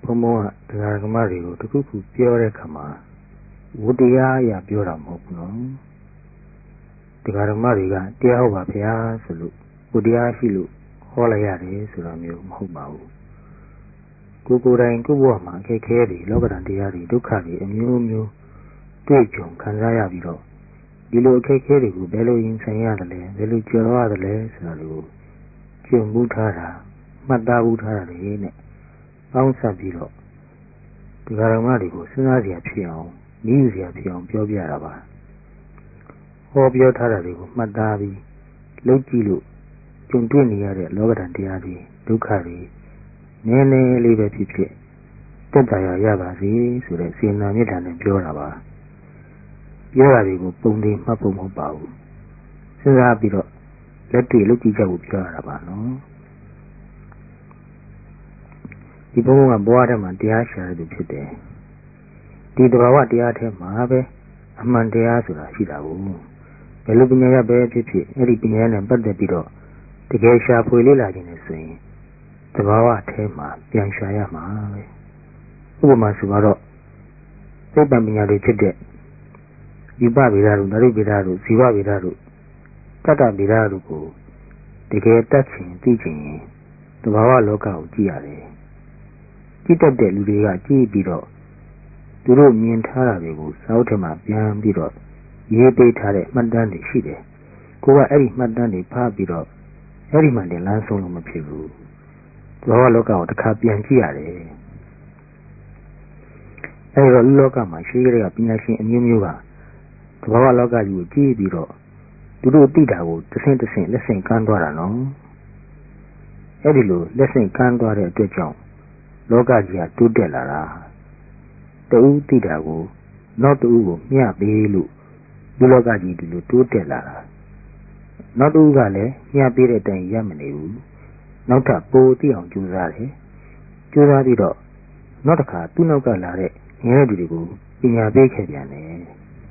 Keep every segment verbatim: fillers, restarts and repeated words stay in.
ုံဘုံကတရားဓမ္မတွေကိုတခုခုပြောတဲ့ခါမှာဝတ္တရားအရာပြောတာမဟုတ်ဘူးနော်တရားဓမ္မတွေကတရားဟုတ်ပါဗျာဆိုလို့ဝတ္တရားရှိလို့ဟောလိုက်ရတယ်ဆိုတာမျိုးမဟုတ်ပါဘူးကိုယ်ကိုယ်တိုင်ကိုယ့်ဘဝမှာအခက်အခဲတွေလောကဓာတ်တရားတွေဒုက္ခတွေအမျိုးမျိုးတွေ့ကြုံခံစားရပြီးတော့ဒီလိုအခက်အခဲတွေကိုဘယ်လိုရင်ဆိုင်ရတယ်လဲဘယ်လိုကျော်လွှားရတယ်လဲဆိုတာကိုကျင့်မှုထားတာမှတ်သားမှုထားတာတွေနဲ့ပေါင်းစပ်ပြီးတော့ဒီဃာရမတွေကိုစဉ်းစားစရာဖြစ်အောင်နည်းစရာဖြစ်အောင်ပြောပြတာပါဟောပြောထားတာတွေကိုမှတ်သားပြီးလုပ်ကြည့်လို့ကြုံတွေ့နေရတဲ့လောကဓာတ်တရားတွေဒုက္ခတွေနည်းနည်းလေးပဲဖြစ်ဖြစ်တက်တာရရပါစေဆိုတဲ့စေနာမေတ္တာနဲ့ပြောတာပါပြောတာတွေကိုပုံသေးမှတ်ဖို့မဟုတ်ပါဘူးစဉ်းစားပြီးတော့လက်တွေ့လုပ်ကြည့်ကြဖို့ပြောရတာပါနော်ဒီဘုံကဘဝထဲမှာတရားရှာရတဲ့ဖြစ်တယ်ဒီတဘာဝတရားထဲမှာပဲအမှန်တရားဆိုတာရှိတာကိုဘယ်လိုပညာရပဲဖြစ်ဖြစ်အဲ့ဒီပညာနဲ့ပတ်သက်ပြီးတော့တကယ်ရှာဖွေလေ့လာခြင်းနဲ့ဆိုရင်တဘာဝထဲမှာပြန်ရှာရမှာပဲဥပမာဆိုတော့သိပ္ပံပညာတွေဖြစ်တဲ့ယူပဗေဒတို့ဓာတုဗေဒတို့ဇီဝဗေဒတို့တတ္တဗေဒတို့ကိုတကယ်တတ်ချင်သိချင်ရင်တဘာဝလောကကိုကြည့်ရတယ်ကြည့်တတ်တဲ့လူတွေကကြည့်ပြီးတော့သူတို့မြင်ထားတာတွေကိုစာအုပ်ထဲမှာပြန်ပြီးတော့ရေးပေးထားတဲ့မှတ်တမ်းတွေရှိတယ်ကိုကအဲ့ဒီမှတ်တမ်းတွေဖတ်ပြီးတော့အဲ့ဒီမှတင်လမ်းဆုံးလို့မဖြစ်ဘူးတဘာဝလောကကိုတစ်ခါပြန်ကြည့်ရတယ်အဲ့တော့လူလောကမှာရှိကြတဲ့ပညာရှင်အမျိုးမျိုးကတဘာဝလောကကြီးကိုကြည့်ပြီးတော့သူတို့သိတာကိုတစ်ဆင့်တစ်ဆင့်လက်ဆင့်ကမ်းသွားတာနော်အဲ့ဒီလိုလက်ဆင့်ကမ်းသွားတဲ့အတွက်ကြောင့်လောကကြီးကတိုးတက်လာတာတူသိတာကိုနောက်တူကိုမျှပေးလို့ဒီလောကကြီးဒီလိုတိုးတက်လာတာနောက်တူကလည်းမျှပေးတဲ့အတိုင်းရမနေဘူးနောက်ထပ်ပိုသိအောင်ကြိုးစားတယ်ကြိုးစားပြီးတော့နောက်တစ်ခါသူ့နောက်ကလာတဲ့ငယ်တဲ့တွေကိုပညာပေးခဲ့ပြန်တယ်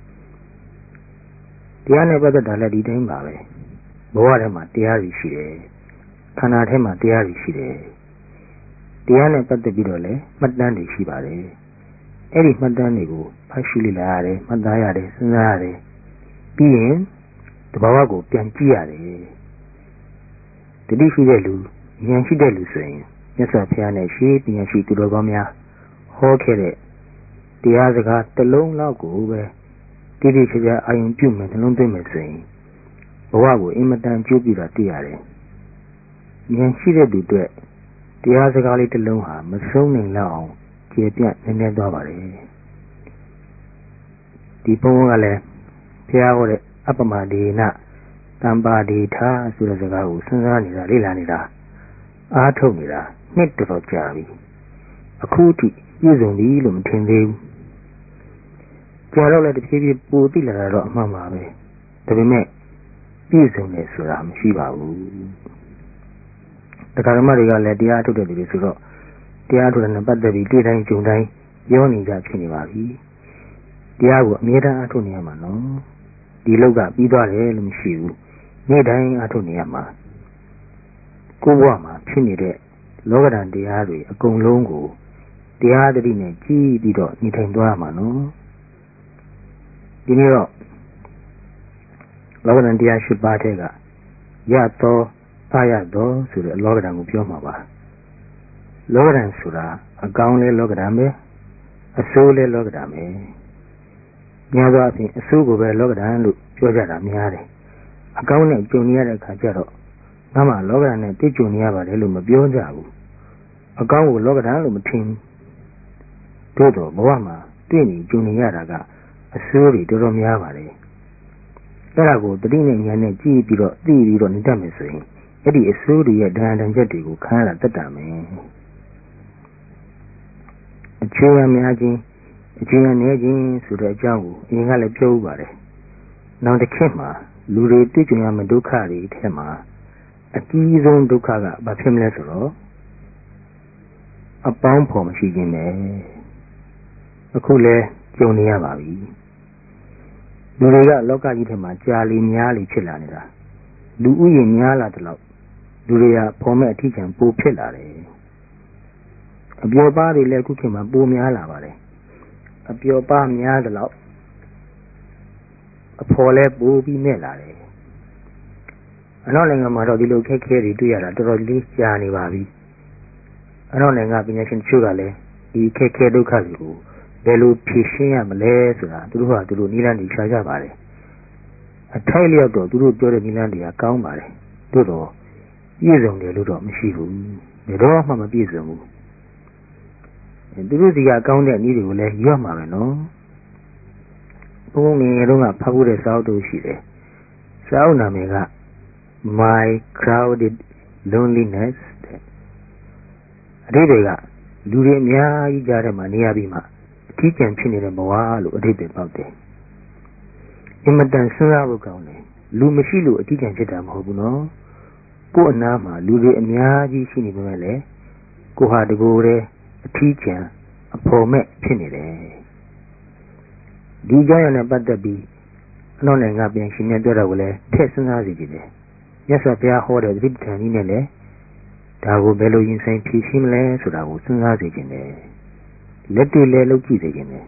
တရားနဲ့ပတ်သက်တာလည်းဒီတိုင်းပါပဲဘဝထဲမှာတရားတွေရှိတယ်ခန္ဓာထဲမှာတရားတွေရှိတယ်တရားနဲ့ပတ်သက်ပြီးတော့လည်းမှတ်တမ်းတွေရှိပါတယ်အဲ့ဒီမှတ်တမ်းတွေကိုဖတ်ရှုလေ့လာရတယ်မှတ်သားရတယ်စဉ်းစားရတယ်ပြီးရင်တဘာဝကိုပြန်ကြည့်ရတယ်တတိရှိတဲ့လူဉာဏ်ရှိတဲ့လူဆိုရင်မြတ်စွာဘုရားနဲ့ရှေးပညာရှိသူတော်ကောင်းများဟောခဲ့တဲ့တရားစကားတစ်လုံးလောက်ကိုပဲတိတိကျကျအာရုံပြုမယ်နှလုံးသွင်းမယ်ဆိုရင်ဘဝကိုအင်မတန်ကျိုးပြတာသိရတယ်ဉာဏ်ရှိတဲ့သူတွေတရားစကားလေးတစ်လုံးဟာမဆုံးနိုင်လောက်အောင်ကျေပြန့်နည်းနည်းသွားပါတယ်ဒီဘုန်းကလည်းဘုရားဟောတဲ့အပ္ပမဒေနတမ္ပါဒေထာဆိုတဲ့စကားကိုစဉ်းစားနေတာလေ့လာနေတာအားထုတ်နေတာနှစ်တော်တော်ကြာပြီအခုထိပြည့်စုံပြီလို့မထင်သေးဘူးကြာတော့လည်းတစ်ဖြည်းဖြည်းပိုသိလာတာတော့အမှန်ပါပဲဒါပေမဲ့ပြည့်စုံတယ်ဆိုတာမရှိပါဘူးတရားဓမ္မတွေကလည်းတရားထုတ်တဲ့လူတွေဆိုတော့တရားထုတ်တဲ့နဲ့ပတ်သက်ပြီးတွေ့တိုင်းကြုံတိုင်းပြောနေကြဖြစ်နေပါပြီတရားကိုအမြဲတမ်းအားထုတ်နေရမှာနော်ဒီလောက်ကပြီးသွားတယ်လို့မရှိဘူးနေ့တိုင်းအားထုတ်နေရမှာကိုယ်ဘဝမှာဖြစ်နေတဲ့လောကဓာတ်တရားတွေအကုန်လုံးကိုတရားတတိနဲ့ကြည့်ပြီးတော့နေထိုင်သွားရမှာနော်ဒီနေ့တော့လောကဓာတ်တရား၈ပါးထဲကရသောအာရသောဆိုတဲ့လောကဓာတ်ကိုပြောမှာပါလောကဓာတ်ဆိုတာအကောင်းလဲလောကဓာတ်ပဲအဆိုးလဲလောကဓာတ်ပဲများသောအားဖြင့်အဆိုးကိုပဲလောကဓာတ်လို့ပြောကြတာများတယ်အကောင်းနဲ့ကြုံရတဲ့အခါကျတော့ငါမှလောကဓာတ်နဲ့တွေ့ကြုံရပါတယ်လို့မပြောကြဘူးအကောင်းကိုလောကဓာတ်လို့မထင်ဘူးတို့တော့ဘဝမှာတွေ့နေကြုံနေရတာကအဆိုးတွေတော်တော်များပါတယ်အဲ့ဒါကိုတတိနဲ့ဉာဏ်နဲ့ကြည့်ပြီးတော့သိပြီးတော့နေတတ်မယ်ဆိုရင်အဲ့ဒီအဆိုးတွေရဲ့ဒဏ်ဒဏ်ချက်တွေကိုခံရတာတတ်တာမယ်အခြေခံများခြင်းအခြေခံနည်းခြင်းဆိုတဲ့အကြောင်းကိုအရင်ကလည်းပြောဥပါတယ်နောက်တစ်ခေတ်မှာလူတွေတွေ့ကြုံရမယ့်ဒုက္ခတွေထဲမှာအကြီးဆုံးဒုက္ခကဘာဖြစ်မလဲဆိုတော့အပေါင်းဖော်မရှိခြင်းပဲအခုလဲကြုံနေရပါပြီလူတွေကလောကကြီးထဲမှာကြာလီများလီဖြစ်လာနေတာလူဥယျာဉ်များလာတဲ့လောက်လူတွေကဖော်မဲ့အထီးကျန်ပိုဖြစ်လာတယ်အပျော်ပါးတွေလည်းအခုခေတ်မှာပိုများလာပါတယ်အပျော်ပါးများသလောက်အဖော်လည်းပိုပြီးမဲ့လာတယ်အနောက်နိုင်ငံမှာတော့ဒီလိုခက်ခဲတွေတွေ့ရတာတော်တော်လေးကြာနေပါပြီအနောက်နိုင်ငံပညာရှင်တချို့ကလည်းဒီခက်ခဲဒုက္ခတွေကိုဘယ်လိုဖြေရှင်းရမလဲဆိုတာသူတို့ကသူတို့နည်းလမ်းတွေရှာကြပါတယ်အထိုက်လျောက်တော့သူတို့ပြောတဲ့နည်းလမ်းတွေကကောင်းပါတယ်သို့တော့ပြည့်စုံတယ်လို့တော့မရှိဘူးဘယ်တော့မှမပြည့်စုံဘူးသူတို့စီကကောင်းတဲ့နည်းတွေကိုလည်းရွတ်မှာပဲနော်ဘုန်းငယ်ငယ်တုန်းကဖတ်ဖို့တဲ့စာအုပ်တို့ရှိတယ်စာအုပ်နာမည်က My Crowded Loneliness တဲ့အဓိပ္ပာယ်ကလူတွေအများကြီးကြားထဲမှာနေရပြီးမှအထီးကျန်ဖြစ်နေတဲ့ဘဝလို့အဓိပ္ပာယ်ပေါက်တယ်အင်မတန်စဉ်းစားဖို့ကောင်းတယ်လူမရှိလို့အထီးကျန်ဖြစ်တာမဟုတ်ဘူးနော်ကိုယ်အနားမှာလူတွေအများကြီးရှိနေပေမဲ့လည်းကိုဟာတကူတဲ့အထီးကျန်အဖို့မဲ့ဖြစ်နေတယ်ဒီကြောင့်ရနဲ့ပတ်သက်ပြီးအနောက်နိုင်ငံပြန်ရှင်များပြောတာကိုလည်းထည့်စဉ်းစားစီကြည့်တယ်မြတ်စွာဘုရားဟောတဲ့သတိပဋ္ဌာန်ကြီးနဲ့လည်းဒါကိုဘယ်လိုရင်ဆိုင်ဖြေရှင်းမလဲဆိုတာကိုစဉ်းစားစီခြင်းတယ်လက်တွေ့လည်းလုပ်ကြည့်စေခြင်းတယ်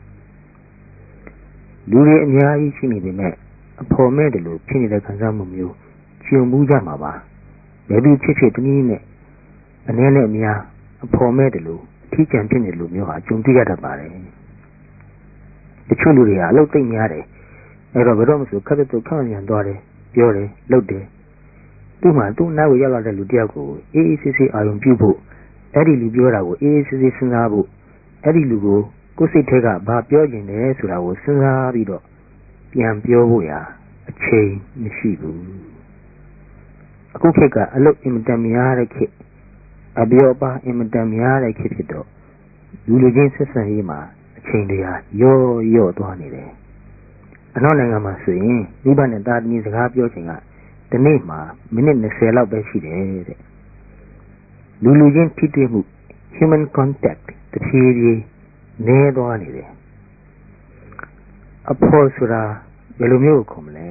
လူတွေအများကြီးရှိနေပေမဲ့အဖို့မဲ့တယ်လို့ဖြစ်နေတဲ့ခံစားမှုမျိုးကျုံမှုကြမှာပါဘယ်သူဖြစ်ဖြစ်တနည်းနဲ့အနည်းနဲ့အများအဖို့မဲ့တယ်လို့အထီးကျန်ဖြစ်နေလို့မျိုးဟာကျုံတွေ့ရတတ်ပါတယ်တချို့လူတွေကအလုပ်သိမ့်များတယ်အဲ့တော့ဘယ်တော့မှဆိုခက်တဲ့ခက်မြန်သွားတယ်ပြောတယ်လုပ်တယ်သူ့မှာသူ့နောက်ကိုရောက်လာတဲ့လူတယောက်ကိုအေးအေးဆေးဆေးအာရုံပြုဖို့အဲ့ဒီလူပြောတာကိုအေးအေးဆေးဆေးစဉ်းစားဖို့အဲ့ဒီလူကိုကိုယ်စိတ်ထဲကဘာပြောကျင်တယ်ဆိုတာကိုစဉ်းစားပြီးတော့ပြန်ပြောဖို့ရာအချိန်မရှိဘူးအခုခေတ်ကအလုပ်အင်မတန်များတဲ့ခေတ်အပြောပါအင်မတန်များတဲ့ခေတ်ဖြစ်တော့လူလူချင်းဆက်ဆံရေးမှာအချိန်တရာရော့ရော့သွားနေတယ်အနောက်နိုင်ငံမှာဆိုရင်မိဘနဲ့သားသမီးစကားပြောချိန်ကဒီနေ့မှာမိနစ်၂၀လောက်ပဲရှိတယ်တဲ့လူလူချင်းထိတွေ့မှု human contact တဖြည်းဖြည်းနည်းသွားနေတယ်အဖို့ဆိုတာဘယ်လိုမျိုးခေါ်မလဲ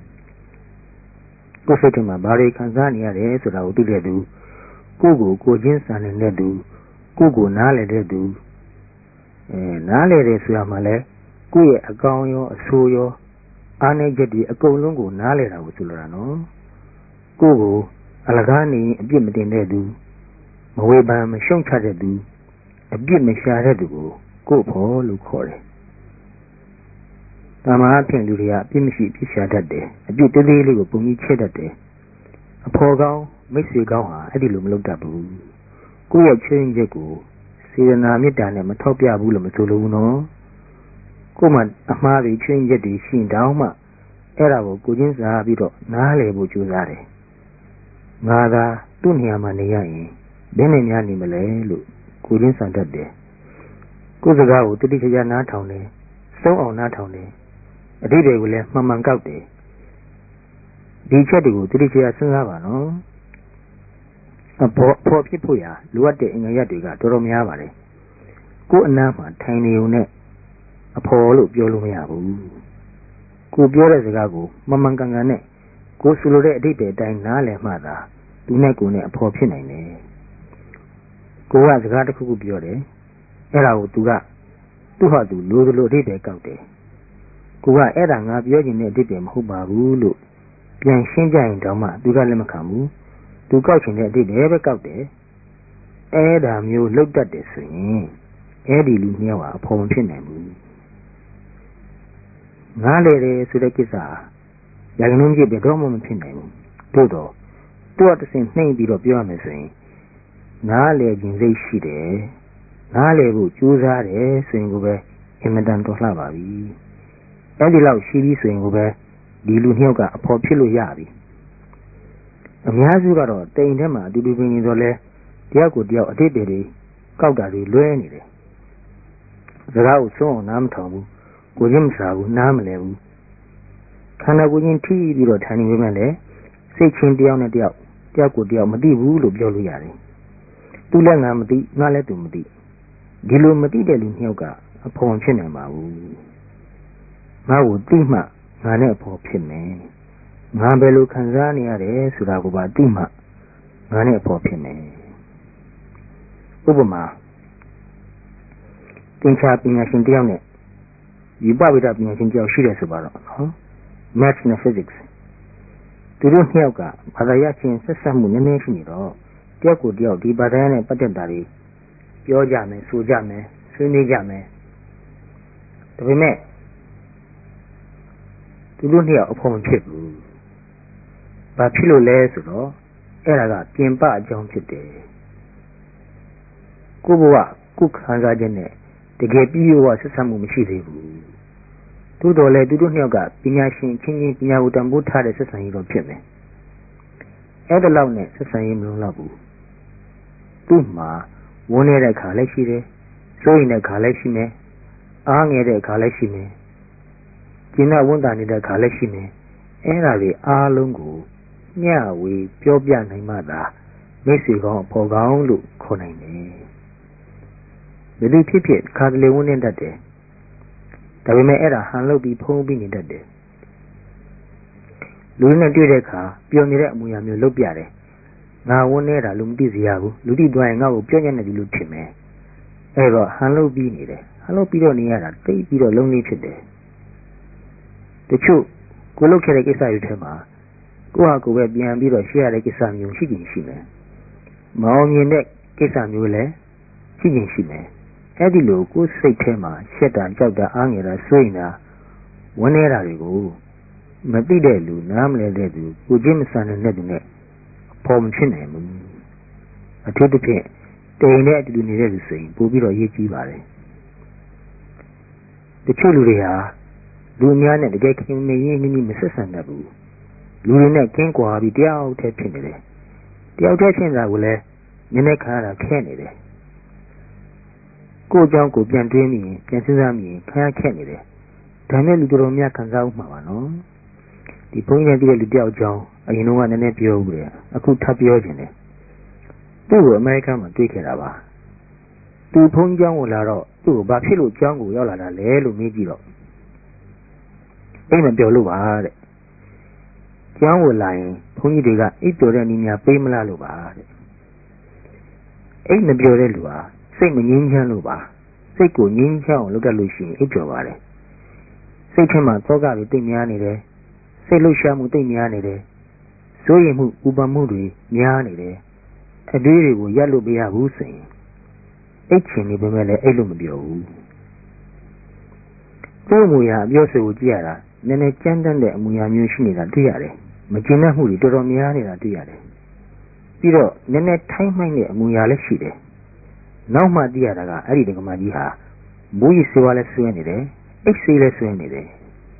ကိုယ်စိတ်ထဲမှာဘာတွေခံစားနေရတယ်ဆိုတာကိုသိတဲ့သူကိုယ့်ကိုကိုယ်ချင်းစာနေတဲ့သူကိုယ့်ကိုနားလည်တဲ့သူအဲနားလည်တယ်ဆိုတာမှလည်းကိုယ့်ရဲ့အကောင်ရောအဆိုးရောအားနည်းချက်တွေအကုန်လုံးကိုနားလည်တာကိုဆိုလိုတာနော်ကိုယ့်ကိုအလကားနေအပြစ်မတင်တဲ့သူမဝေဖန်မရှုံချတဲ့သူအပြစ်မရှာတဲ့သူကိုကိုယ့်ဖို့လို့ခေါ်တယ်။ဒါမှအဖြစ်လူတွေကအပြစ်မရှိအပြစ်ရှာတတ်တယ်အပြစ်သေးသေးလေးကိုပုံကြီးချက်တတ်တယ်အဖော်ကောင်းမိတ်ဆွေကောင်းဟာအဲ့ဒီလိုမလုပ်တတ်ဘူးကိုယ့်ရဲ့ချွင်းချက်ကိုစေတနာမေတ္တာနဲ့မထောက်ပြဘူးလို့မဆိုလိုဘူးနော်ကိုယ်မှအမှားတွေချွင်းချက်တွေရှိတောင်းမှအဲ့ဒါကိုကိုချင်းစားပြီးတော့နားလည်ဖို့ကြိုးစားတယ်ငါသာသူ့နေရာမှာနေရရင်ဘယ်နဲ့များနေမလဲလို့ကိုချင်းစားတတ်တယ်ကိုယ်စကားကိုတတိကျကျနားထောင်တယ်စုံအောင်နားထောင်တယ်အတိတ်တွေကိုလည်းမှန်မှန်ကောက်တယ်ဒီချက်တွေကိုတတိကျကျစဉ်းစားပါနော်အဖို့ဖို့ဖြစ်ဖို့ရာလိုအပ်တဲ့အင်္ဂါရပ်တွေကတော်တော်များပါတယ်ကိုယ်အနားမှာထိုင်နေုံနဲ့အဖို့လို့ပြောလို့မရဘူးကိုပြောတဲ့စကားကိုမှန်မှန်ကန်ကန်နဲ့ကိုဆိုလိုတဲ့အဓိပ္ပာယ်အတိုင်းနားလည်မှသာသူနဲ့ကိုနဲ့အဖို့ဖြစ်နိုင်တယ်ကိုကစကားတစ်ခုခုပြောတယ်အဲ့ဒါကိုသူကသူ့ဟာသူလိုလိုအဓိပ္ပာယ်ကောက်တယ်ကိုကအဲ့ဒါငါပြောချင်တဲ့အဓိပ္ပာယ်မဟုတ်ပါဘူးလို့ပြန်ရှင်းကြရင်တောင်မှသူကလက်မခံဘူးသူကောက်ချင်တဲ့အဓိပ္ပာယ်ပဲကောက်တယ်အဲ့ဒါမျိုးလောက်တတ်တယ်ဆိုရင်အဲ့ဒီလူမျိုးဟာအဖို့မဖြစ်နိုင်ဘူးငားလေတယ်ဆိုတဲ့ကိစ္စရာဂနှုံးကြီးဘယ်တော့မှမဖြစ်နိုင်ဘူးသို့တော့သူ့အတဆင်နှိမ့်ပြီးတော့ပြောရမယ်ဆိုရင်နားလေခြင်းစိတ်ရှိတယ်နားလေဖို့ကြိုးစားတယ်ဆိုရင်ကိုပဲအင်မတန်တော်လှပါပြီအဲ့ဒီလောက်ရှိပြီဆိုရင်ကိုပဲဒီလူနှစ်ယောက်ကအဖို့ဖြစ်လို့ရပြီအများစုကတော့တိမ်ထဲမှာအတူတူပင်နေတော့လဲတယောက်ကိုတယောက်အတိတ်တွေကောက်တာတွေလွဲနေတယ်စကားကိုဆုံးအောင်နားမထောင်ဘူးကိုချင်းမစားဘူးနားမလဲဘူးခန္ဓာကိုယ်ချင်းထိပြီးတော့ထိုင်နေပေမဲ့လည်းစိတ်ချင်းတယောက်နဲ့တယောက်တယောက်ကိုတယောက်မသိဘူးလို့ပြောလို့ရတယ်သူလည်းငါမသိငါလည်းသူမသိဒီလိုမသိတဲ့လူနှစ်ယောက်ကအဖို့ဖြစ်နိုင်ပါဘူးငါ့ကိုသိမှငါနဲ့အဖို့ဖြစ်မယ်ငါဘယ်လိုခံစားနေရတယ်ဆိုတာကိုပါသိမှငါနဲ့အဖို့ဖြစ်မယ်ဥပမာသင်္ချာပညာရှင်တယောက်နဲ့ယူပဝိဒပညာရှင်တယောက်ရှိတယ်ဆိုပါတော့နော် Maths နဲ့ Physics သူတို့နှစ်ယောက်ကဘာသာရပ်ချင်းဆက်ဆက်မှုနည်းနည်းရှိနေတော့တယောက်ကိုတယောက်ဒီဘာသာရပ်နဲ့ပတ်သက်တာတွေပြောကြမယ်ဆိုကြမယ်ဆွေးနွေးကြမယ်ဒါပေမဲ့သူတို့နှစ်ယောက်အဖို့မဖြစ်ဘူးဘာဖြစ်လို့လဲဆိုတော့အဲ့ဒါကပြင်ပအကြောင်းဖြစ်တယ်ကိုယ့်ဘဝကိုယ်ခံစားချက်နဲ့တကယ်ပြည့်ဝဆက်ဆက်မှုမရှိသေးဘူးသို့တော်လည်းသူတို့နှစ်ယောက်ကပညာရှင်ချင်းချင်းပညာကိုတန်ဖိုးထားတဲ့ဆက်ဆံရေးတော့ဖြစ်မယ်အဲ့ဒါလောက်နဲ့ဆက်ဆံရေးမလုံးတော့ဘူးသူ့မှာဝန်းနေတဲ့ခါလည်းရှိတယ်စိုးရင်တဲ့ခါလည်းရှိမယ်အားငယ်တဲ့ခါလည်းရှိမယ်ကျင့်တဲ့ဝန်တာနေတဲ့ခါလည်းရှိမယ်အဲ့ဒါတွေအားလုံးကိုမျှဝေပြောပြနိုင်မှသာမိတ်ဆွေကောင်းအဖော်ကောင်းလို့ခေါ်နိုင်တယ်ဘယ်လိုဖြစ်ဖြစ်ခါတလေဝန်းနေတတ်တယ်ဒါပေမဲ့အဲ့ဒါဟန်လုပ်ပြီးဖုံးပြီးနေတတ်တယ်လူနဲ့တွေ့တဲ့အခါပျော်နေတဲ့အမူအရာမျိုးလုပ်ပြတယ်ငါဝန်းနေတာလူမသိစေရဘူးလူသိသွားရင်ငါ့ကိုပြောညံ့နေပြီလို့ထင်မယ်အဲ့တော့ဟန်လုပ်ပြီးနေတယ်ဟန်လုပ်ပြီးတော့နေရတာတိတ်ပြီးတော့လုံးလေးဖြစ်တယ်တချို့ကိုလုပ်ခဲ့တဲ့ကိစ္စတွေထဲမှာကိုဟာကိုပဲပြန်ပြီးတော့ရှေ့ရတဲ့ကိစ္စမျိုးရှိခြင်းရှိမယ်မအောင်မြင်တဲ့ကိစ္စမျိုးလည်းရှိခြင်းရှိမယ်အဲ့ဒီလိုကိုယ်စိတ်ထဲမှာရှက်တာကြောက်တာအားငယ်တာစိုးရင်တာဝန်းနေတာတွေကိုမသိတဲ့လူနားမလည်တဲ့သူကိုချင်းမဆန်တဲ့သူနဲ့ပေါ်မဖြစ်နိုင်ဘူးအထူးသဖြင့်တိမ်တဲ့အတူတူနေတဲ့လူဆိုရင်ပို့ပြီးတော့ရေးကြည့်ပါတယ်တချို့လူတွေဟာလူအများနဲ့တကယ်ခင်မင်းရင်းနှီးနှီးမဆက်ဆံတတ်ဘူးလူတွေနဲ့ကင်းကွာပြီးတယောက်တည်းဖြစ်နေတယ်တယောက်တည်းဖြစ်နေတာကိုလည်းနည်းနည်းခါရတာခဲနေတယ်ကိုယ်အကြောင်းကိုပြန်တွေးမိရင်ပြန်စဉ်းစားမိရင်ခါရခက်နေတယ်ဒါနဲ့လူတော်များခံစားဥမှာပါနော်ဒီဘုန်းကြီးနဲ့ပြည်တဲ့လူတယောက်အကြောင်းအရင်တော့ကနည်းနည်းပြောဦးတယ်အခုထပ်ပြောခြင်းတယ်သူ့ကိုအမေရိကန်မှာတွေ့ခဲ့တာပါသူဘုန်းကြီးကျောင်းကိုလာတော့သူ့ကိုဘာဖြစ်လို့ကျောင်းကိုရောက်လာတာလဲလို့မေးကြည့်တော့အိမ်မပြောလို့ပါတဲ့ကျောင်းကိုလာရင်ဘုန်းကြီးတွေကအိပ်ပျော်တဲ့နည်းများပေးမလားလို့ပါတဲ့အိမ်မပျော်တဲ့လူဟာစိတ်မငြိမ်းချမ်းလို့ပါစိတ်ကိုငြိမ်းချမ်းအောင်လုပ်တတ်လို့ရှိရင်အိပ်ပျော်ပါတယ်စိတ်ထဲမှာသောကတွေတိတ်များနေတယ်စိတ်လှုပ်ရှားမှုတိတ်များနေတယ်စိုးရိမ်မှုဥပမှုတွေများနေတယ်အတွေးတွေကိုရပ်လို့မရဘူးဆိုရင်အိတ်ချင်နေပေမဲ့လည်းအိတ်လို့မပြောဘူးကိုယ်မူရာအပြောဆိုကိုကြည့်ရတာနည်းနည်းကြမ်းတမ်းတဲ့အမူအရာမျိုးရှိနေတာတွေ့ရတယ်မကျင်တတ်မှုတွေတော်တော်များနေတာတွေ့ရတယ်ပြီးတော့နည်းနည်းထိုင်းမှိုင်းတဲ့အမူအရာလည်းရှိတယ်နောက်မှသိရတာကအဲ့ဒီဒကမာကြီးဟာမူးယစ်ဆေးဝါးလည်းဆွဲနေတယ်အိတ်ဆေးလည်းဆွဲနေတယ်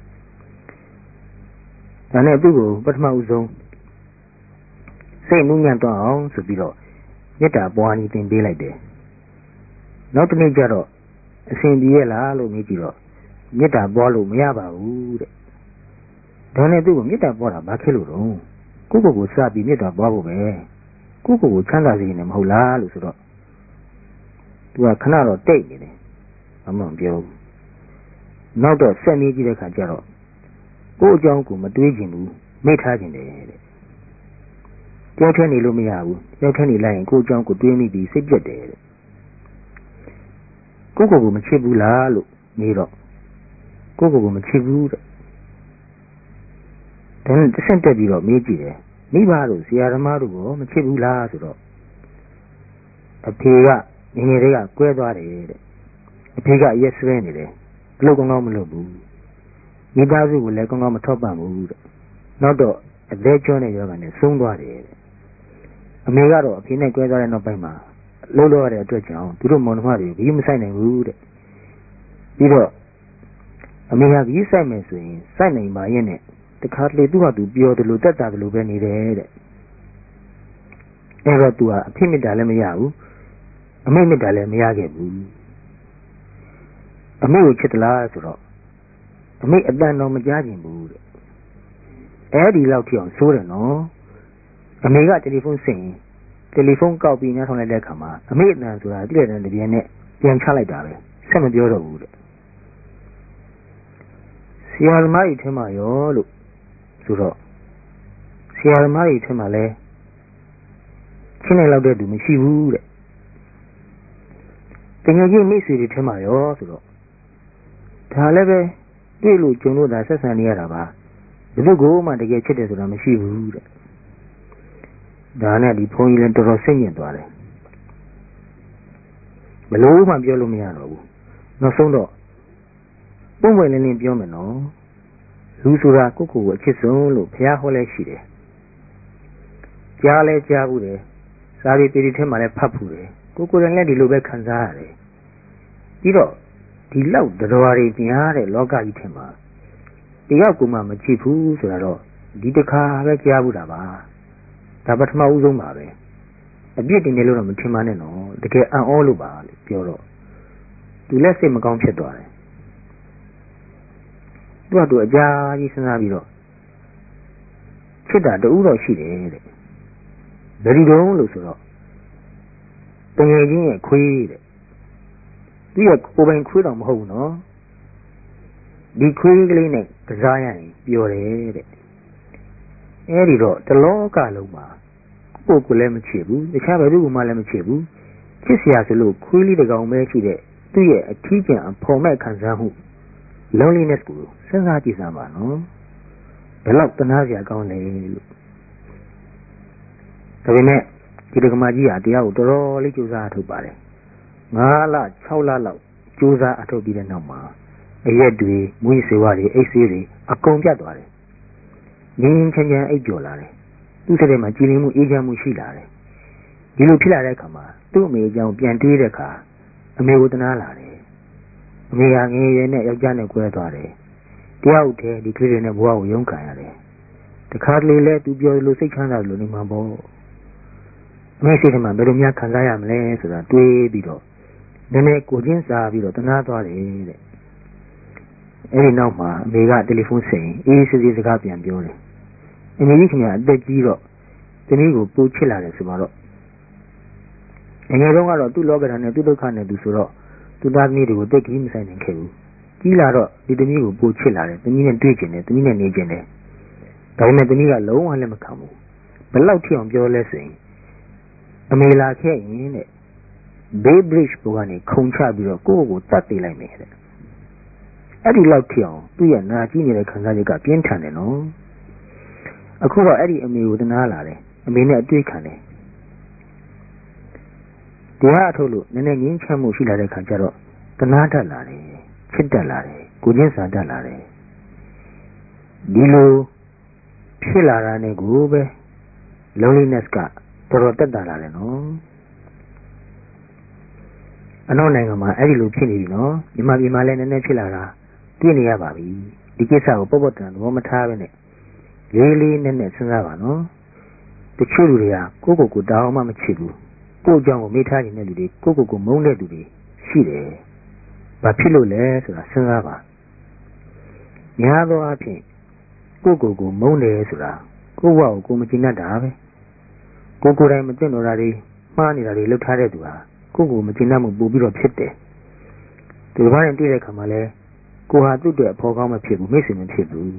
ဒါနဲ့သူ့ကိုပထမဦးဆုံးစိတ်နူးညံ့တော့အောင်ဆိုပြီးတော့မေတ္တာပွားနည်းသင်ပေးလိုက်တယ်နောက်တစ်နေ့ကျတော့အစဉ်ပြေရလားလို့မေးကြည့်တော့မေတ္တာပွားလို့မရပါဘူးတဲ့ဒါနဲ့သူ့ကိုမေတ္တာပွားတာဘာဖြစ်လို့တော့ကိုယ့်ကိုယ်ကိုစပြီးမေတ္တာပွားဖို့ပဲကိုယ့်ကိုယ်ကိုချမ်းသာစေနေမဟုတ်လားလို့ဆိုတော့သူကခဏတော့တိတ်နေတယ်အမှန်ပြောနောက်တော့ဆက်မေးကြည့်တဲ့ခါကျတော့ကိုယ့်အကြောင်းကိုမတွေးချင်ဘူးမေ့ထားချင်တယ်တဲ့ကြောက်ထဲနေလို့မရဘူးကြောက်ထဲနေလိုက်ရင်ကိုယ့်အကြောင်းကိုတွေးမိပြီးစိတ်ပြက်တယ်တဲ့ကိုယ့်ကိုယ်ကိုမချစ်ဘူးလားလို့မေးတော့ကိုယ့်ကိုယ်ကိုမချစ်ဘူးတဲ့ဒါနဲ့တစ်ဆက်တက်ပြီးတော့မေးကြည့်တယ်မိဘတို့ဆရာသမားတို့ကိုမချစ်ဘူးလားဆိုတော့အဖေကငငယ်လေးကကွဲသွားတယ်တဲ့အဖေကရက်ဆွဲနေတယ်အလုပ်ကောင်းကောင်းမလုပ်ဘူးမိသားစုကိုလည်းကောင်းကောင်းမထောက်ပံ့ဘူးတဲ့နောက်တော့အသေးကျွမ်းတဲ့ယောဂနဲ့ဆုံးသွားတယ်တဲ့အမေကတော့အဖေနဲ့ကွဲသွားတဲ့နောက်ပိုင်းမှာလှုပ်လို့ရတဲ့အတွက်ကြောင့်သူတို့မောင်နှမတွေဘီးမဆိုင်နိုင်ဘူးတဲ့ပြီးတော့အမေဟာဘီးဆိုင်မယ်ဆိုရင်စိုက်နိုင်ပါရဲ့နဲ့တခါတလေသူ့ဟာသူပြောတယ်လို့တက်တာတယ်လို့ပဲနေတယ်တဲ့အဲ့တော့သူဟာအဖေမေတ္တာလည်းမရဘူးအမေမေတ္တာလည်းမရခဲ့ဘူးအမေကိုချစ်သလားဆိုတော့အမေအတန်တော်မကြားခြင်းဘူးတဲ့အဲ့ဒီလောက်ထိအောင်ဆိုးတယ်နော်အမေကတယ်လီဖုန်းဆက်ရင်တယ်လီဖုန်းကောက်ပြီးညှထောင်လိုက်တဲ့အခါမှာအမေအတန်ဆိုတာတိတဲ့တပြင်းနဲ့ပြန်ချလိုက်တာပဲဆက်မပြောတော့ဘူးတဲ့ဆရာသမားကြီးထဲမှာရောလို့ဆိုတော့ဆရာသမားကြီးထဲမှာလဲချင်းနေလောက်တဲ့သူမရှိဘူးတဲ့တငယ်ချင်းမိတ်ဆွေတွေထဲမှာရောဆိုတော့ဒါလည်းပဲတွေ့လို့ကြုံလို့ဒါဆက်ဆံနေရတာပါဘယ်သူကိုမှတကယ်ချစ်တယ်ဆိုတာမရှိဘူးတဲ့ဒါနဲ့ဒီဘုန်းကြီးလည်းတော်တော်စိတ်ညစ်သွားတယ်ဘလို့မှပြောလို့မရတော့ဘူးနောက်ဆုံးတော့ပုံပွင့်လင်းလင်းပြောမယ်နော်လူဆိုတာကိုယ့်ကိုယ်ကိုအချစ်ဆုံးလို့ဘုရားဟောလဲရှိတယ်ကြားလဲကြားဘူးတယ်စာပေပေထဲမှာလည်းဖတ်ဘူးတယ်ကိုယ်ကိုယ်တိုင်လည်းဒီလိုပဲခံစားရတယ်ပြီးတော့ဒီလောက်တော်ရီများတဲ့လောကကြီးထဲမှာတယောက်ကိုမှမချစ်ဘူးဆိုတာတော့ဒီတစ်ခါပဲကြားဘူးတာပါဒါပထမဦးဆုံးပါပဲအပြစ်တင်တယ်လို့တော့မထင်ပါနဲ့နော်တကယ်အံ့ဩလို့ပါလို့ပြောတော့သူလည်းစိတ်မကောင်းဖြစ်သွားတယ်သူကသူအကြာကြီးစဉ်းစားပြီးတော့ချစ်တာတူတော့ရှိတယ်တဲ့ဘယ်လိုတုံးလို့ဆိုတော့တငယ်ချင်းရဲ့ခွေးတဲ့သူရဲ့ကိုယ်ပိုင်ခွေးတော့မဟုတ်ဘူးနော်ဒီခွေးကလေးနဲ့ကစားရရင်ပျော်တယ်တဲ့အဲဒီတော့တလောကလုံးမှာကိုယ်ကိုလည်းမချစ်ဘူးတခြားဘယ်သူမှလည်းမချစ်ဘူးချစ်စရာဆိုလို့ခွေးလေးတစ်ကောင်ပဲရှိတဲ့သူ့ရဲ့အထီးကျန်အဖော်မဲ့ခံစားမှု loneliness ကိုစဉ်းစားကြည့်စမ်းပါနော်ဘယ်လောက်တနာစရာကောင်းလဲလို့ဒါပေမဲ့ဒီဒကမာကြီးကတရားကိုတော်တော်လေးကြိုးစားအထုတ်ပါတယ်ငါးလခြောက်လလောက်ကြိုးစားအထုတ်ပြီးတဲ့နောက်မှာအရက်တွေမွေးစေဝါတွေအိတ်ဆေးတွေအကုန်ပြတ်သွားတယ်ငင်းငင်းချမ်းချမ်းအိပ်ပျော်လာတယ်သူ့စိတ်ထဲမှာကြည်လင်မှုအေးချမ်းမှုရှိလာတယ်ဒီလိုဖြစ်လာတဲ့အခါမှာသူ့အမေအကြောင်းပြန်တွေးတဲ့အခါအမေကိုတနာလာတယ်အမေကငယ်ရွယ်နဲ့ယောက်ျားနဲ့ကွဲသွားတယ်တယောက်တည်းဒီကလေးတွေနဲ့ဘဝကိုရုန်းကန်ရတယ်တခါတလေလဲသူပြောလို့စိတ်ချမ်းသာလို့နေမှာပေါ့အမေစိတ်ထဲမှာဘယ်လိုများခံစားရမလဲဆိုတာတွေးပြီးတော့နည်းနည်းကိုချင်းစားပြီးတော့တနာသွားတယ်တဲ့အဲဒီနောက်မှာအမေကတယ်လီဖုန်းဆက်ရင်အေးစစ်စစ်စကားပြန်ပြောတယ်အမေကြီးခင်ဗျာအသက်ကြီးတော့တနည်းကိုပိုချစ်လာတယ်ဆိုတော့ငယ်ငယ်တုန်းကတော့သူ့လောကဓာတ်နဲ့သူ့ဒုက္ခနဲ့သူဆိုတော့သူသားသမီးတွေကိုတိတ်ကြီးမဆိုင်နိုင်ခဲ့ဘူးကြီးလာတော့ဒီသမီးကိုပိုချစ်လာတယ်သမီးနဲ့တွေ့ကျင်တယ်သမီးနဲ့နေကျင်တယ်ဒါပေမဲ့သမီးကလုံးဝလည်းမခံဘူးဘယ်လောက်ထိအောင်ပြောလဲဆိုရင်အမေလာခဲ့ရင်တဲ့ဘေးဘရစ်ဘူကနေခုန်ချပြီးတော့ကိုယ့်ကိုယ်တတ်သေးလိုက်မယ်တဲ့အဲ့ဒီလောက်ထိအောင်သူ့ရဲ့နာကြီးနေတဲ့ခံစားချက်ကပြင်းထန်တယ်နော်အခုတော့အဲ့ဒီအမေကိုတနာလာတယ်အမေနဲ့အတွေ့ခံတယ်တရားအထုတ်လို့နည်းနည်းငင်းချမ်းမှုရှိလာတဲ့ခါကျတော့တနာတတ်လာတယ်ချစ်တတ်လာတယ်ကိုချင်းစာတတ်လာတယ်ဒီလိုဖြစ်လာတာနဲ့ကိုပဲ loneliness ကတော်တော်တက်တာလာတယ်နော်အနောက်နိုင်ငံမှာအဲ့ဒီလိုဖြစ်နေပြီနော်မြန်မာပြည်မှာလည်းနည်းနည်းဖြစ်လာတာတွေ့နေရပါပြီဒီကိစ္စကိုပေါ့ပေါ့တန်သဘောမထားပဲနဲ့လေးလေးနက်နက်စဉ်းစားပါနော်တချို့လူတွေကကိုယ့်ကိုယ်ကိုတောင်းမှမချစ်ဘူးကိုယ့်အကြောင်းကိုမေ့ထားနေတဲ့လူတွေကိုယ့်ကိုယ်ကိုမုန်းတဲ့လူတွေရှိတယ်ဘာဖြစ်လို့လဲဆိုတာစဉ်းစားပါများသောအားဖြင့်ကိုယ့်ကိုယ်ကိုမုန်းတယ်ဆိုတာကိုယ့်ဘဝကိုကိုယ်မကျင့်တတ်တာပဲကိုယ်ကိုယ်တိုင်မသိတော့တာတွေမှားနေတာတွေလုပ်ထားတဲ့သူဟာကိုယ့်ကိုယ်မကျင့်တတ်မှုပို့ပြီးတော့ဖြစ်တယ်ဒီဘာနဲ့တွေ့တဲ့အခါမှာလဲကိုဟာသူ့အတွက်အဖော်ကောင်းမဖြစ်ဘူးမိတ်ဆွေမဖြစ်ဘူး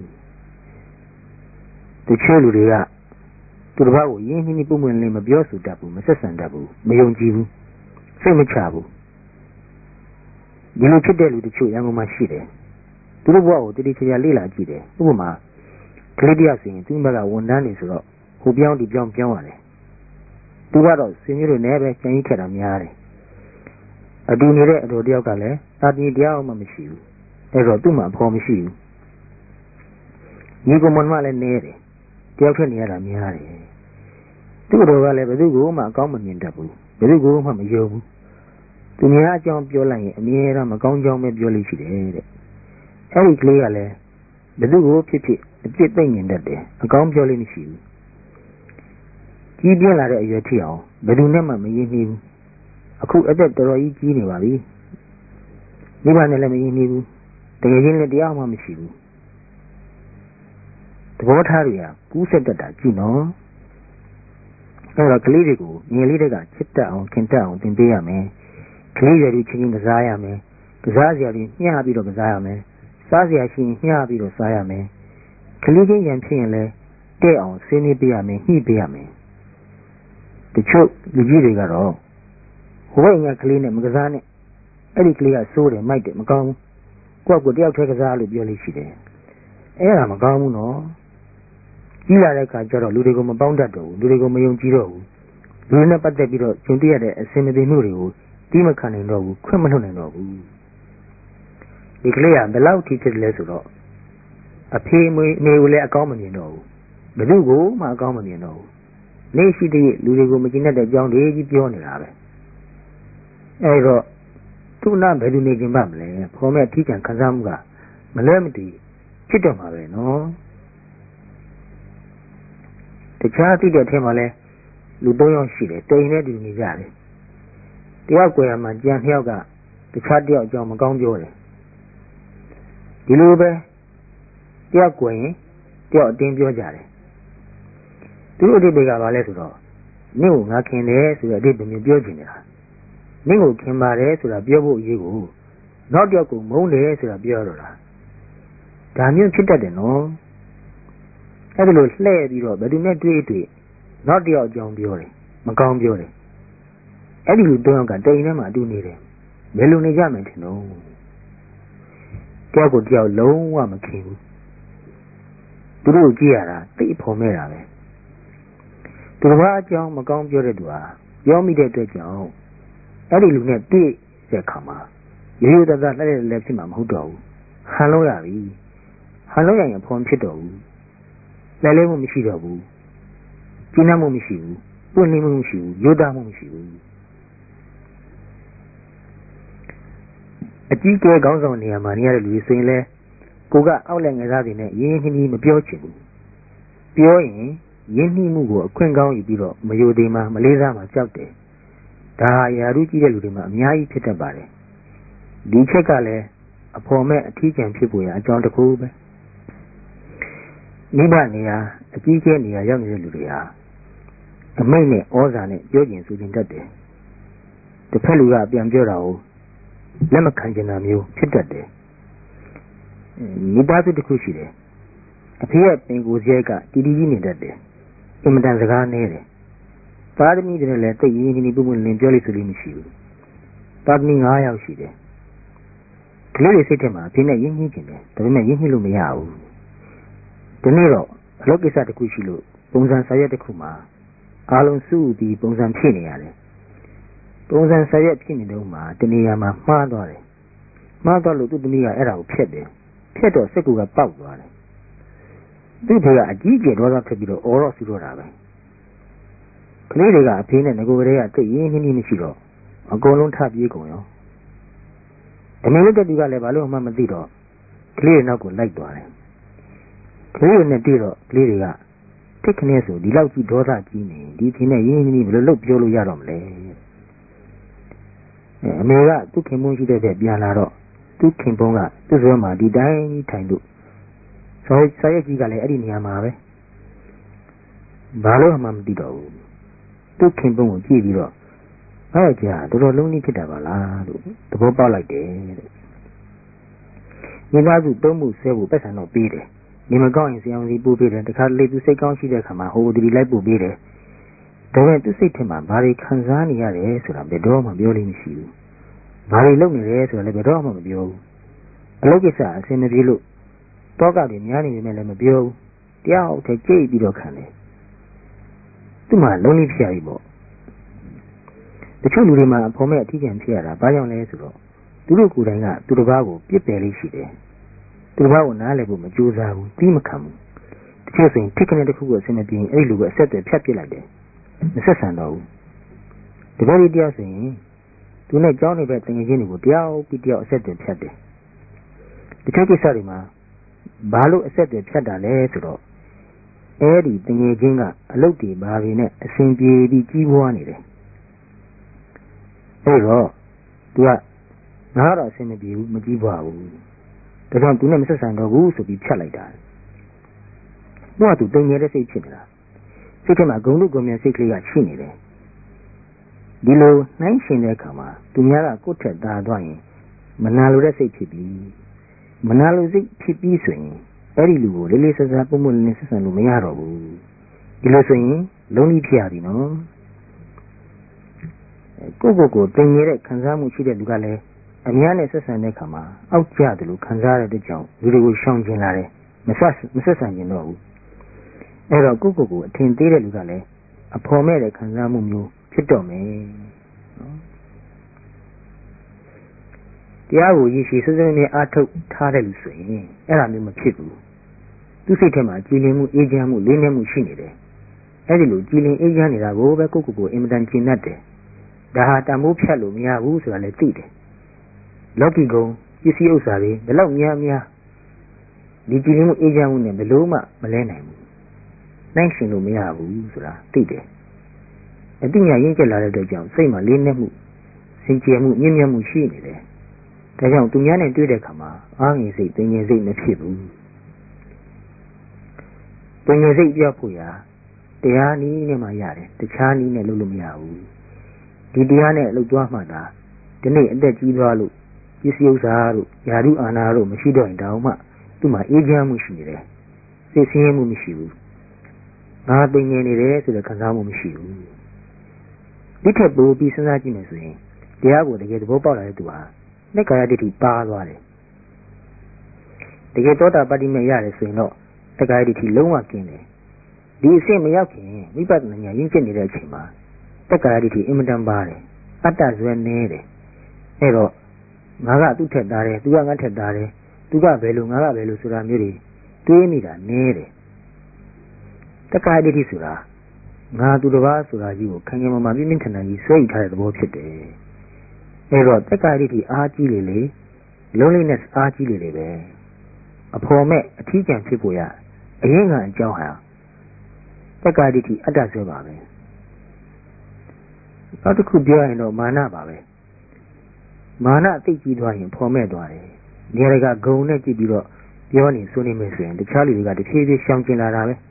တချို့လူတွေကသူတစ်ပါးကိုရင်းနှီးနှီးပုံမှန်လေးမပြောဆိုတတ်ဘူးမဆက်ဆံတတ်ဘူးမယုံကြည်ဘူးစိတ်မချဘူးဒီလိုဖြစ်တဲ့လူတချို့ရန်ကုန်မှာရှိတယ်သူတို့ဘဝကိုတတိချာချာလေ့လာကြည့်တယ်ဥပမာကလေးတယောက်ဆိုရင်သူ့ဘက်ကဝန်ထမ်းနေဆိုတော့ဟိုပြောင်းဒီပြောင်းပြောင်းရတယ်သူကတော့စင်ကြီးတွေနဲ့ပဲကျန်ကြီးခက်တာများတယ်အတူနေတဲ့အတော်တယောက်ကလည်းတာတီတရားမှမရှိဘူးအဲ့တော့သူ့မှာအဖော်မရှိဘူးညီကောင်မလည်းနေတယ်တယောက်ထက်နေရတာများတယ်သူ့တော်ကလည်းဘယ်သူကိုမှအကောင်းမမြင်တတ်ဘူးဘယ်သူကိုမှမယုံဘူးသူများအကြောင်းပြောလိုက်ရင်အမြဲတမ်းမကောင်းကြောင်းပဲပြောလို့ရှိတယ်တဲ့အဲ့ဒီကလေးကလည်းဘယ်သူကိုဖြစ်ဖြစ်အပြစ်သိမ့်မြင်တတ်တယ်အကောင်းပြောလို့မရှိဘူးကြီးပြင်းလာတဲ့အရွယ်ထိအောင်ဘယ်သူနဲ့မှမရင်းနှီးဘူးအခုအသက်တော်တော်ကြီးကြီးနေပါပြီမိဘနဲ့လည်းမရင်းနှီးဘူးတကယ်ချင်းလည်းတရားမှမရှိဘူးသဘောထားတွေကကူးဆက်တတ်တာကြည့်နော်အဲ့တော့ကလေးတွေကိုငယ်လေးတွေကချစ်တတ်အောင်ခင်တတ်အောင်သင်ပေးရမယ်ကလေးတွေချင်းချင်းကစားရမယ်ကစားစရာတွေမျှပြီးတော့ကစားရမယ်စားစရာရှိရင်မျှပြီးတော့စားရမယ်ကလေးချင်းရန်ဖြစ်ရင်လည်းတဲ့အောင်ဆင်းနေပေးရမယ်ညှိပေးရမယ်တချို့လူကြီးတွေကတော့ဟိုဘက်ကကလေးနဲ့မကစားနဲ့အဲ့ဒီကလေးကစိုးတယ်မိုက်တယ်မကောင်းဘူးကိုယ့်ကိုတယောက်ထဲကစားလို့ပြောလို့ရှိတယ်အဲ့ဒါမကောင်းဘူးနော်ကြီးလာတဲ့အခါကျတော့လူတွေကိုမပေါင်းတတ်တော့ဘူးလူတွေကိုမယုံကြည်တော့ဘူးလူတွေနဲ့ပတ်သက်ပြီးတော့ဂျုံတရတဲ့အစင်မပြေမှုတွေကိုတီးမခံနိုင်တော့ဘူးခွင့်မလွှတ်နိုင်တော့ဘူးဒီကလေးကဘယ်လောက်ထိဖြစ်တယ်လဲဆိုတော့အဖေမွေမေကိုလည်းအကောင်းမမြင်တော့ဘူးဘယ်သူကိုမှအကောင်းမမြင်တော့ဘူးနေရှိတဲ့လူတွေကိုမကျင်တတ်တဲ့အကြောင်းတွေကြီးပြောနေတာပဲအဲ့တော့သူ့နာဘယ်သူနေကျင်ပါမလဲဖော်မဲ့အထီးကျန်ခံစားမှုကမလဲမတည်ဖြစ်တော့မှာပဲနော်တခြားသိတဲ့အထက်မှာလဲလူသုံးယောက်ရှိတယ်တိမ်နဲ့တူနေကြတယ်တယောက်ကွယ်ရမှာကြံနှစ်ယောက်ကတခြားတယောက်အကြောင်းမကောင်းပြောတယ်ဒီလိုပဲတယောက်ကွယ်ရင်တယောက်အတင်းပြောကြတယ်သူတို့အတိတ်ကဘာလဲဆိုတော့နင့်ကိုငါခင်တယ်ဆိုတဲ့အတိတ်မျိုးပြောချင်နေတာနင့်ကိုခင်ပါတယ်ဆိုတာပြောဖို့အရေးကိုနောက်တယောက်ကိုမုန်းတယ်ဆိုတာပြောတော့တာဒါမျိုးဖြစ်တတ်တယ်နော်အဲ့ဒါလိုလှည့်ပြီးတော့ဘယ်သူနဲ့တွေ့တွေ့နောက်တယောက်အကြောင်းပြောတယ်မကောင်းပြောတယ်အဲ့ဒီလူသုံးယောက်ကတိမ်ထဲမှာအတူနေတယ်ဘယ်လိုနေကြမယ်ထင်တော့တယောက်ကိုတယောက်လုံးဝမခင်ဘူးသူတို့ကြည့်ရတာသိအဖို့မဲ့တာပဲသူတစ်ပါးအကြောင်းမကောင်းပြောတဲ့သူဟာပြောမိတဲ့အတွက်ကြောင့်အဲ့ဒီလူနဲ့တွေ့တဲ့အခါမှာရိုးရိုးသားသားလက်လက်လက်ဖြစ်မှာမဟုတ်တော့ဘူးဟန်လို့ရပြီဟန်လို့ရရင်ဖော်ဖြစ်တော့ဘူးလဲလဲမှုမရှိတော့ဘူးကျဉ်းနှံ့မှုမရှိဘူးပွင့်လင်းမှုမရှိဘူးရိုးသားမှုမရှိဘူးအကြီးကျယ်ကောင်းဆောင်နေရာမှာနေရတဲ့လူတွေဆိုရင်လဲကိုကအောက်လက်ငယ်သားတွေနဲ့ရင်းရင်းနှီးနှီးမပြောချင်ဘူးပြောရင်ရင်းနှီးမှုကိုအခွင့်ကောင်းယူပြီးတော့မယိုသေးမှမလေးစားမှကြောက်တယ်ဒါဟာရာထူးကြီးတဲ့လူတွေမှာအများကြီးဖြစ်တတ်ပါတယ်ဒီချက်ကလည်းအဖော်မဲ့အထီးကျန်ဖြစ်ပေါ်ရာအကြောင်းတစ်ခုပဲမိဘနေရာအကြီးကျယ်နေရာရောက်နေတဲ့လူတွေဟာအမိတ်နဲ့ဩဇာနဲ့ပြောကျင်ဆိုကျင်တတ်တယ်တစ်ဖက်လူကပြန်ပြောတာကိုလက်မခံချင်တာမျိုးဖြစ်တတ်တယ်မိသားစုတစ်ခုရှိတယ်အဖေရဲ့ပင်ကိုယ်စရိုက်ကတီတီကြီးနေတတ်တယ်အင်မတန်စကားနည်းတယ်သားသမီးတွေလည်းတိတ်ရင်းရင်းပုပ်ပွင့်လင်းပြောလိမ့်ဆိုလိမ့်မရှိဘူးသားသမီး၅ယောက်ရှိတယ်ကလေးတွေစိတ်ထဲမှာအဖေနဲ့ရင်းနှီးချင်တယ်ဒါပေမဲ့ရင်းနှီးလို့မရဘူးဒီနေ့တော့အလုပ်ကိစ္စတစ်ခုရှိလို့ပုံစံစာရွက်တစ်ခုမှာအားလုံးစုပြီးပုံစံဖြည့်နေရတယ်ပုံစံစာရွက်ဖြည့်နေတော့မှတနေရာမှာမှားသွားတယ်မှားသွားလို့သူ့သမီးကအဲ့ဒါကိုဖျက်တယ်ဖျက်တော့စက်ကူကပေါက်သွားတယ်သူ့ဖေကအကြီးကျယ်ဒေါသထွက်ပြီးတော့အော်တော့ဆူတော့တာပဲကလေးတွေကအဖေနဲ့ငကိုကလေးကတိတ်ရင်းနှီးနှီးမရှိတော့အကုန်လုံးထပြေးကုန်ရောအမေတို့တူကလည်းဘာလို့မှမသိတော့ကလေးတွေနောက်ကိုလိုက်သွားတယ်ကလေးတွေနဲ့တွေ့တော့ကလေးတွေကတိတ်ခနဲ့ဆိုဒီလောက်ကြီးဒေါသကြီးနေဒီဖေနဲ့ရင်းနှီးနှီးဘယ်လိုလုပ်ပြောလို့ရတော့မလဲအမေကသူ့ခင်မွန်းရှိတဲ့တဲ့ပြန်လာတော့သူ့ခင်ပွန်းကသူ့ဆွဲမှာဒီတိုင်းကြီးထိုင်လို့ဆောဆရာကြီးကလည်းအဲ့ဒီနေရာမှာပဲဘာလို့မှမသိတော့ဘူးသူ့ခင်ပွန်းကိုကြည့်ပြီးတော့အဲ့ကြာတော်တော်လုံးကြီးဖြစ်တာပါလားလို့သဘောပေါက်လိုက်တယ်တဲ့မိသားစုသုံးမှုဆဲဖို့ပတ်စံတော့ပေးတယ်နေမကောင်းရင်ဆရာဝန်ကြီးပို့ပေးတယ်တခါလေသူစိတ်ကောင်းရှိတဲ့အခါမှာဟိုဒီလိုက်ပို့ပေးတယ်ဒါပေမဲ့သူစိတ်ထဲမှာဘာတွေခံစားနေရတယ်ဆိုတာဘယ်တော့မှပြောလို့မရှိဘူးဘာတွေလုပ်နေလဲဆိုတာလည်းဘယ်တော့မှမပြောဘူးအလုပ်ကိစ္စအဆင်မပြေလို့တောကတွေများနေနေလည်းမပြောဘူးတယောက်တည်းကြိတ်ပြီးတော့ခံတယ်သူ့မှာလုံးလေးဖြစ်ရပြီပေါ့တချို့လူတွေမှာအဖော်မဲ့အထီးကျန်ဖြစ်ရတာဘာကြောင့်လဲဆိုတော့သူတို့ကိုယ်တိုင်ကသူတစ်ပါးကိုပြစ်ပယ်လေးရှိတယ်သူတစ်ပါးကိုနားလည်ဖို့မကြိုးစားဘူးပြီးမခံဘူးတချို့ဆိုရင်ထိခနဲ့တစ်ခုကိုအဆင်မပြေရင်အဲ့ဒီလူကအဆက်အသွယ်ဖြတ်ပစ်လိုက်တယ်မဆက်ဆံတော့ဘူးဒီလိုလေးတရားဆိုရင်သူနဲ့ကြောင်းနေတဲ့တင်ငယ်ချင်းတွေကိုတယောက်ပြီးတယောက်အဆက်အသွယ်ဖြတ်တယ်တချို့ကိစ္စတွေမှာဘာလို့အဆက်အသွယ်ဖြတ်တာလဲဆိုတော့အဲ့ဒီတင်ငယ်ချင်းကအလုပ်တွေဘာတွေနဲ့အဆင်ပြေပြီးကြီးပွားနေတယ်အဲ့တော့သူကငါတော့အဆင်မပြေဘူးမကြီးပွားဘူးဒါကြောင့်သူနဲ့မဆက်ဆံတော့ဘူးဆိုပြီးဖြတ်လိုက်တာသူကသူတင်ငယ်တဲ့စိတ်ဖြစ်နေတာစိတ်ထဲမှာဂုဏ်လူဂုဏ်မြတ်စိတ်ကလေးကရှိနေတယ်ဒီလိုနှိုင်းရှင်တဲ့အခါမှာသူများကကိုယ့်ထက်သာသွားရင်မနာလိုတဲ့စိတ်ဖြစ်ပြီးမနာလိုစိတ်ဖြစ်ပြီးဆိုရင်အဲ့ဒီလူကိုလေးလေးစားစားပုံပုံလေးလေးဆက်ဆံလို့မရတော့ဘူးဒီလိုဆိုရင်လုံးကြီးဖြစ်ရပြီနော်ကိုယ့်ကိုယ်ကိုတင်နေတဲ့ခံစားမှုရှိတဲ့လူကလည်းအအများနဲ့ဆက်ဆံတဲ့အခါမှာအောက်ကျတယ်လို့ခံစားရတဲ့ကြောင့်လူတွေကိုရှောင်ကျင်လာတယ်မဆက်မဆက်ဆံကျင်တော့ဘူးအဲ့တော့ကိုယ့်ကိုယ်ကိုအထင်သေးတဲ့လူကလည်းအဖော်မဲ့တဲ့ခံစားမှုမျိုးဖြစ်တော့မယ်နော်တရားကိုရည်ရှိစစနဲ့အားထုတ်ထားတဲ့လူဆိုရင်အဲ့ဒါမျိုးမဖြစ်ဘူးသူစိတ်ထဲမှာကြည်လင်မှုအေးချမ်းမှုလေးနက်မှုရှိနေတယ်အဲ့ဒီလိုကြည်လင်အေးချမ်းနေတာကိုပဲကိုယ့်ကိုယ်ကိုအင်မတန်ကျင့်တတ်တယ်ဒါဟာတန်ဖိုးဖြတ်လို့မရဘူးဆိုတာလည်းသိတယ်လောကီကုံပစ္စည်းဥစ္စာတွေဘယ်လောက်များများဒီကြည်လင်မှုအေးချမ်းမှုနဲ့ဘယ်လို့မှမလဲနိုင်ဘူးနိုင်ရှင်လို့မရဘူးဆိုတာသိတယ်အတိညာရင်းကျက်လာတဲ့အတွက်ကြောင့်စိတ်မှာလေးနက်မှုစင်ကြယ်မှုမြင့်မြတ်မှုရှိနေတယ်ဒါကြောင့်သူများနဲ့တွေ့တဲ့အခါမှာအားငယ်စိတ်တင်ငယ်စိတ်မဖြစ်ဘူးတင်ငယ်စိတ်ပြောက်ဖို့ရာတရားနည်းနဲ့မှရတယ်တခြားနည်းနဲ့လုပ်လို့မရဘူးဒီတရားနဲ့လုပ်သွားမှသာဒီနေ့အသက်ကြီးသွားလို့ပစ္စည်းဥစ္စာတို့ယာရုအာဏာတို့မရှိတော့ရင်တောင်မှသူ့မှာအေးချမ်းမှုရှိနေတယ်စိတ်ဆင်းရဲမှုမရှိဘူးငါတင်ငယ်နေတယ်ဆိုတဲ့ခံစားမှုမရှိဘူးဒီထက်ပိုပြီးစဉ်းစားကြည့်မယ်ဆိုရင်တရားကိုတကယ်သဘောပေါက်လာတဲ့သူဟာလက်ကာယဒိဋ္ဌိပါသွားတယ်တကယ်သောတာပတ္တိမေရတယ်ဆိုရင်တော့လက်ကာယဒိဋ္ဌိလုံးဝကျင်းတယ်ဒီအဆင့်မရောက်ခင်ဝိပဿနာဉာဏ်ရင့်ကျက်နေတဲ့အချိန်မှာလက်ကာယဒိဋ္ဌိအင်မတန်ပါတယ်အတ္တဇွဲနေတယ်အဲ့တော့ငါကသူ့ထက်သားတယ်သူကငါ့ထက်သားတယ်သူကဘယ်လိုငါကဘယ်လိုဆိုတာမျိုးတွေတွေးမိတာနေတယ်လက်ကာယဒိဋ္ဌိဆိုတာငါသူတစ်ပါးဆိုတာကြီးကိုခံခံမှမှပြင်းပြင်းထန်ထန်ကြီးဆွဲယူထားတဲ့သဘောဖြစ်တယ်အဲ့တော့တက္ကရာဒိဋ္ဌိအားကြီးလေလေလုံးလေးနဲ့အားကြီးလေလေပဲအဖော်မဲ့အထီးကျန်ဖြစ်ဖို့ရအရင်ကအကြောင်းဟာတက္ကရာဒိဋ္ဌိအတ္တဆွဲပါပဲနောက်တစ်ခုပြောရင်တော့မာနပါပဲမာနသိကြည့်သွားရင်ဖော်မဲ့သွားတယ်နေရာကဂုံနဲ့ကြည့်ပြီးတော့ပြောနေဆွနေမယ်ဆိုရင်တခြားလူတွေကတဖြည်းဖြည်းရှောင်ကျင်လာတာပဲ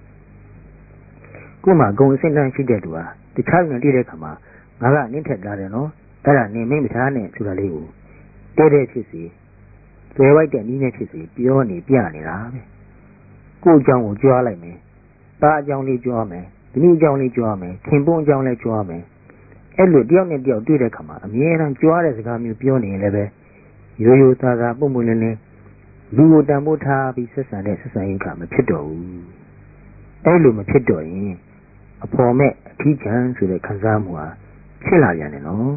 ကို့မှာဂုံအစင်းတန်းရှိတဲ့သူဟာတခြားလူနဲ့တွေ့တဲ့အခါမှာငါကနင်းထက်သားတယ်နော်အဲ့ဒါနေမိတ်မထားနဲ့ဆိုတာလေးကိုတဲတဲ့ဖြစ်စီကျွဲဝိုက်တဲ့နည်းနဲ့ဖြစ်စီပြောနေပြနေတာပဲကို့အကြောင်းကိုကြွားလိုက်မယ်ပါအကြောင်းလေးကြွားမယ်ဒီနည်းအကြောင်းလေးကြွားမယ်ထင်ပွန်းအကြောင်းလေးကြွားမယ်အဲ့လိုတယောက်နဲ့တယောက်တွေ့တဲ့အခါမှာအမြဲတမ်းကြွားတဲ့စကားမျိုးပြောနေရင်လည်းပဲရိုးရိုးသားသားပုံမှန်လင်းလင်းလူကိုတန်ဖိုးထားပြီးဆက်ဆံတဲ့ဆက်ဆံရေးကမဖြစ်တော့ဘူးအဲ့လိုမဖြစ်တော့ရင်အဖော်မဲ့အထီးကျန်ဆိုတဲ့ခံစားမှုဟာဖြစ်လာပြန်တယ်နော်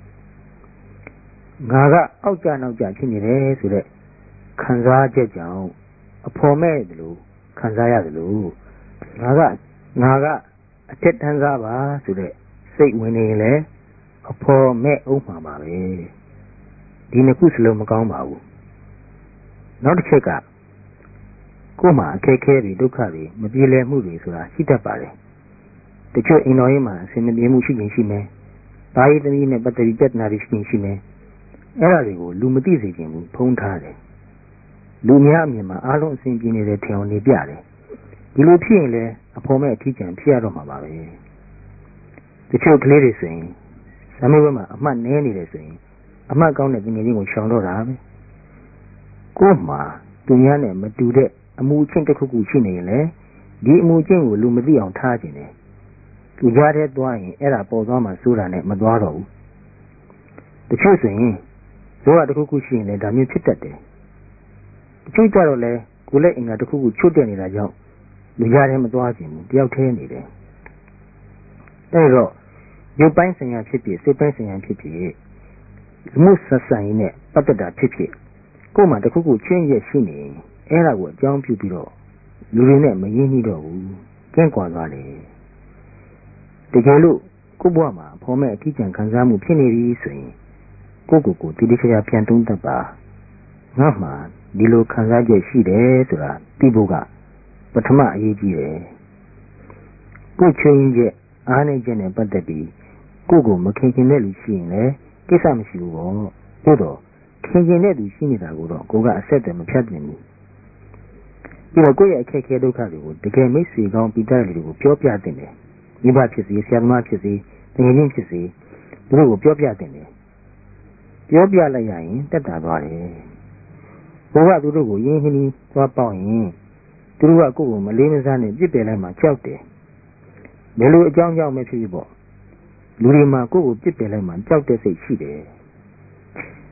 ငါကအောက်ကြနောက်ကြဖြစ်နေတယ်ဆိုတဲ့ခံစားချက်ကြောင့်အဖော်မဲ့တယ်လို့ခံစားရတယ်လို့ငါကငါကအထက်တန်းစားပါဆိုတဲ့စိတ်ဝင်နေရင်လည်းအဖော်မဲ့ဥမှာပါပဲဒီနှစ်ခုစလုံးမကောင်းပါဘူးနောက်တစ်ချက်ကကိုယ်မှာအခက်အခဲတွေဒုက္ခတွေမပြေလည်မှုတွေဆိုတာရှိတတ်ပါတယ်တချို့အိမ်တော်ရေးမှာအဆင်မပြေမှုရှိနေရှိမယ်ဘာရေးသမီးနဲ့ပတ်သက်ပြီးပြဿနာတွေရှိနေရှိမယ်အဲ့ဒါတွေကိုလူမသိစေချင်ဘူးဖုံးထားတယ်လူများအမြင်မှာအားလုံးအဆင်ပြေနေတဲ့ထင်အောင်နေပြတယ်ဒီလိုဖြစ်ရင်လည်းအဖော်မဲ့အထီးကျန်ဖြစ်ရတော့မှာပါပဲတချို့ကလေးတွေဆိုရင်ဇမေဘက်မှာအမှတ်နည်းနေတယ်ဆိုရင်အမှတ်ကောင်းတဲ့ငွေချင်းကိုရှောင်တော့တာပဲကိုယ်မှာသူများနဲ့မတူတဲ့အမှုချင်းတစ်ခုခုရှိနေရင်လေဒီအမှုချင်းကိုလူမသိအောင်ထားခြင်းတယ်သူကြားတဲ့သွားရင်အဲ့ဒါပေါ်သွားမှစိုးတာနဲ့မသွားတော့ဘူးတချို့ဆိုရင်ဇောကတစ်ခုခုရှိရင်လည်းဒါမျိုးဖြစ်တတ်တယ်တချို့ကြတော့လေကိုယ်လက်အင်္ဂါတစ်ခုခုချွတ်တက်နေတာကြောင့်လူကြားတဲ့မသွားခြင်းဘူးတယောက်တည်းနေတယ်အဲ့တော့ရုပ်ပိုင်းဆိုင်ရာဖြစ်ဖြစ်စိတ်ပိုင်းဆိုင်ရာဖြစ်ဖြစ်လူမှုဆက်ဆံရေးနဲ့ပတ်သက်တာဖြစ်ဖြစ်ကိုယ်မှာတစ်ခုခုချင်းရက်ရှိနေအဲ့ဒါကိုအကြောင်းပြုပြီးတော့လူတွေနဲ့မရင်းနှီးတော့ဘူးကျင့်ကွာသွားတယ်တကယ်လို့ကိုယ့်ဘဝမှာဖော်မဲ့အထီးကျန်ခံစားမှုဖြစ်နေပြီဆိုရင်ကိုယ့်ကိုယ်ကိုတိတိကျကျပြန်သုံးသပ်ပါငါ့မှာဒီလိုခံစားချက်ရှိတယ်ဆိုတာသိဖို့ကပထမအရေးကြီးတယ်ကိုယ်ချင်းချက်အားနေချက်နဲ့ပတ်သက်ပြီးကိုယ့်ကိုမခင်ခင်တဲ့လူရှိရင်လည်းကိစ္စမရှိဘူးပေါ့သို့တော့ခင်ခင်တဲ့သူရှိနေတာကိုတော့ကိုကအဆက်အသွယ်မဖြတ်နိုင်ဘူးပြီးတော့ကိုယ့်ရဲ့အခက်အခဲဒုက္ခတွေကိုတကယ်မိတ်ဆွေကောင်းပိတ္တလူတွေကိုပြောပြတင်တယ်မိဘဖြစ်စေဆရာသမားဖြစ်စေတကယ်ချင်းဖြစ်စေသူတို့ကိုပြောပြတင်တယ်ပြောပြလိုက်ရရင်တက်တာသွားတယ်ဘိုးကသူတို့ကိုရင်းနှီးနှီးသွားပေါက်ရင်သူတို့ကကိုယ့်ကိုမလေးမစားနဲ့ပြစ်ပယ်လိုက်မှကြောက်တယ်ဘယ်လိုအကြောင်းကြောင့်ပဲဖြစ်ဖြစ်ပေါ့လူတွေမှာကိုယ့်ကိုပြစ်ပယ်လိုက်မှကြောက်တဲ့စိတ်ရှိတယ်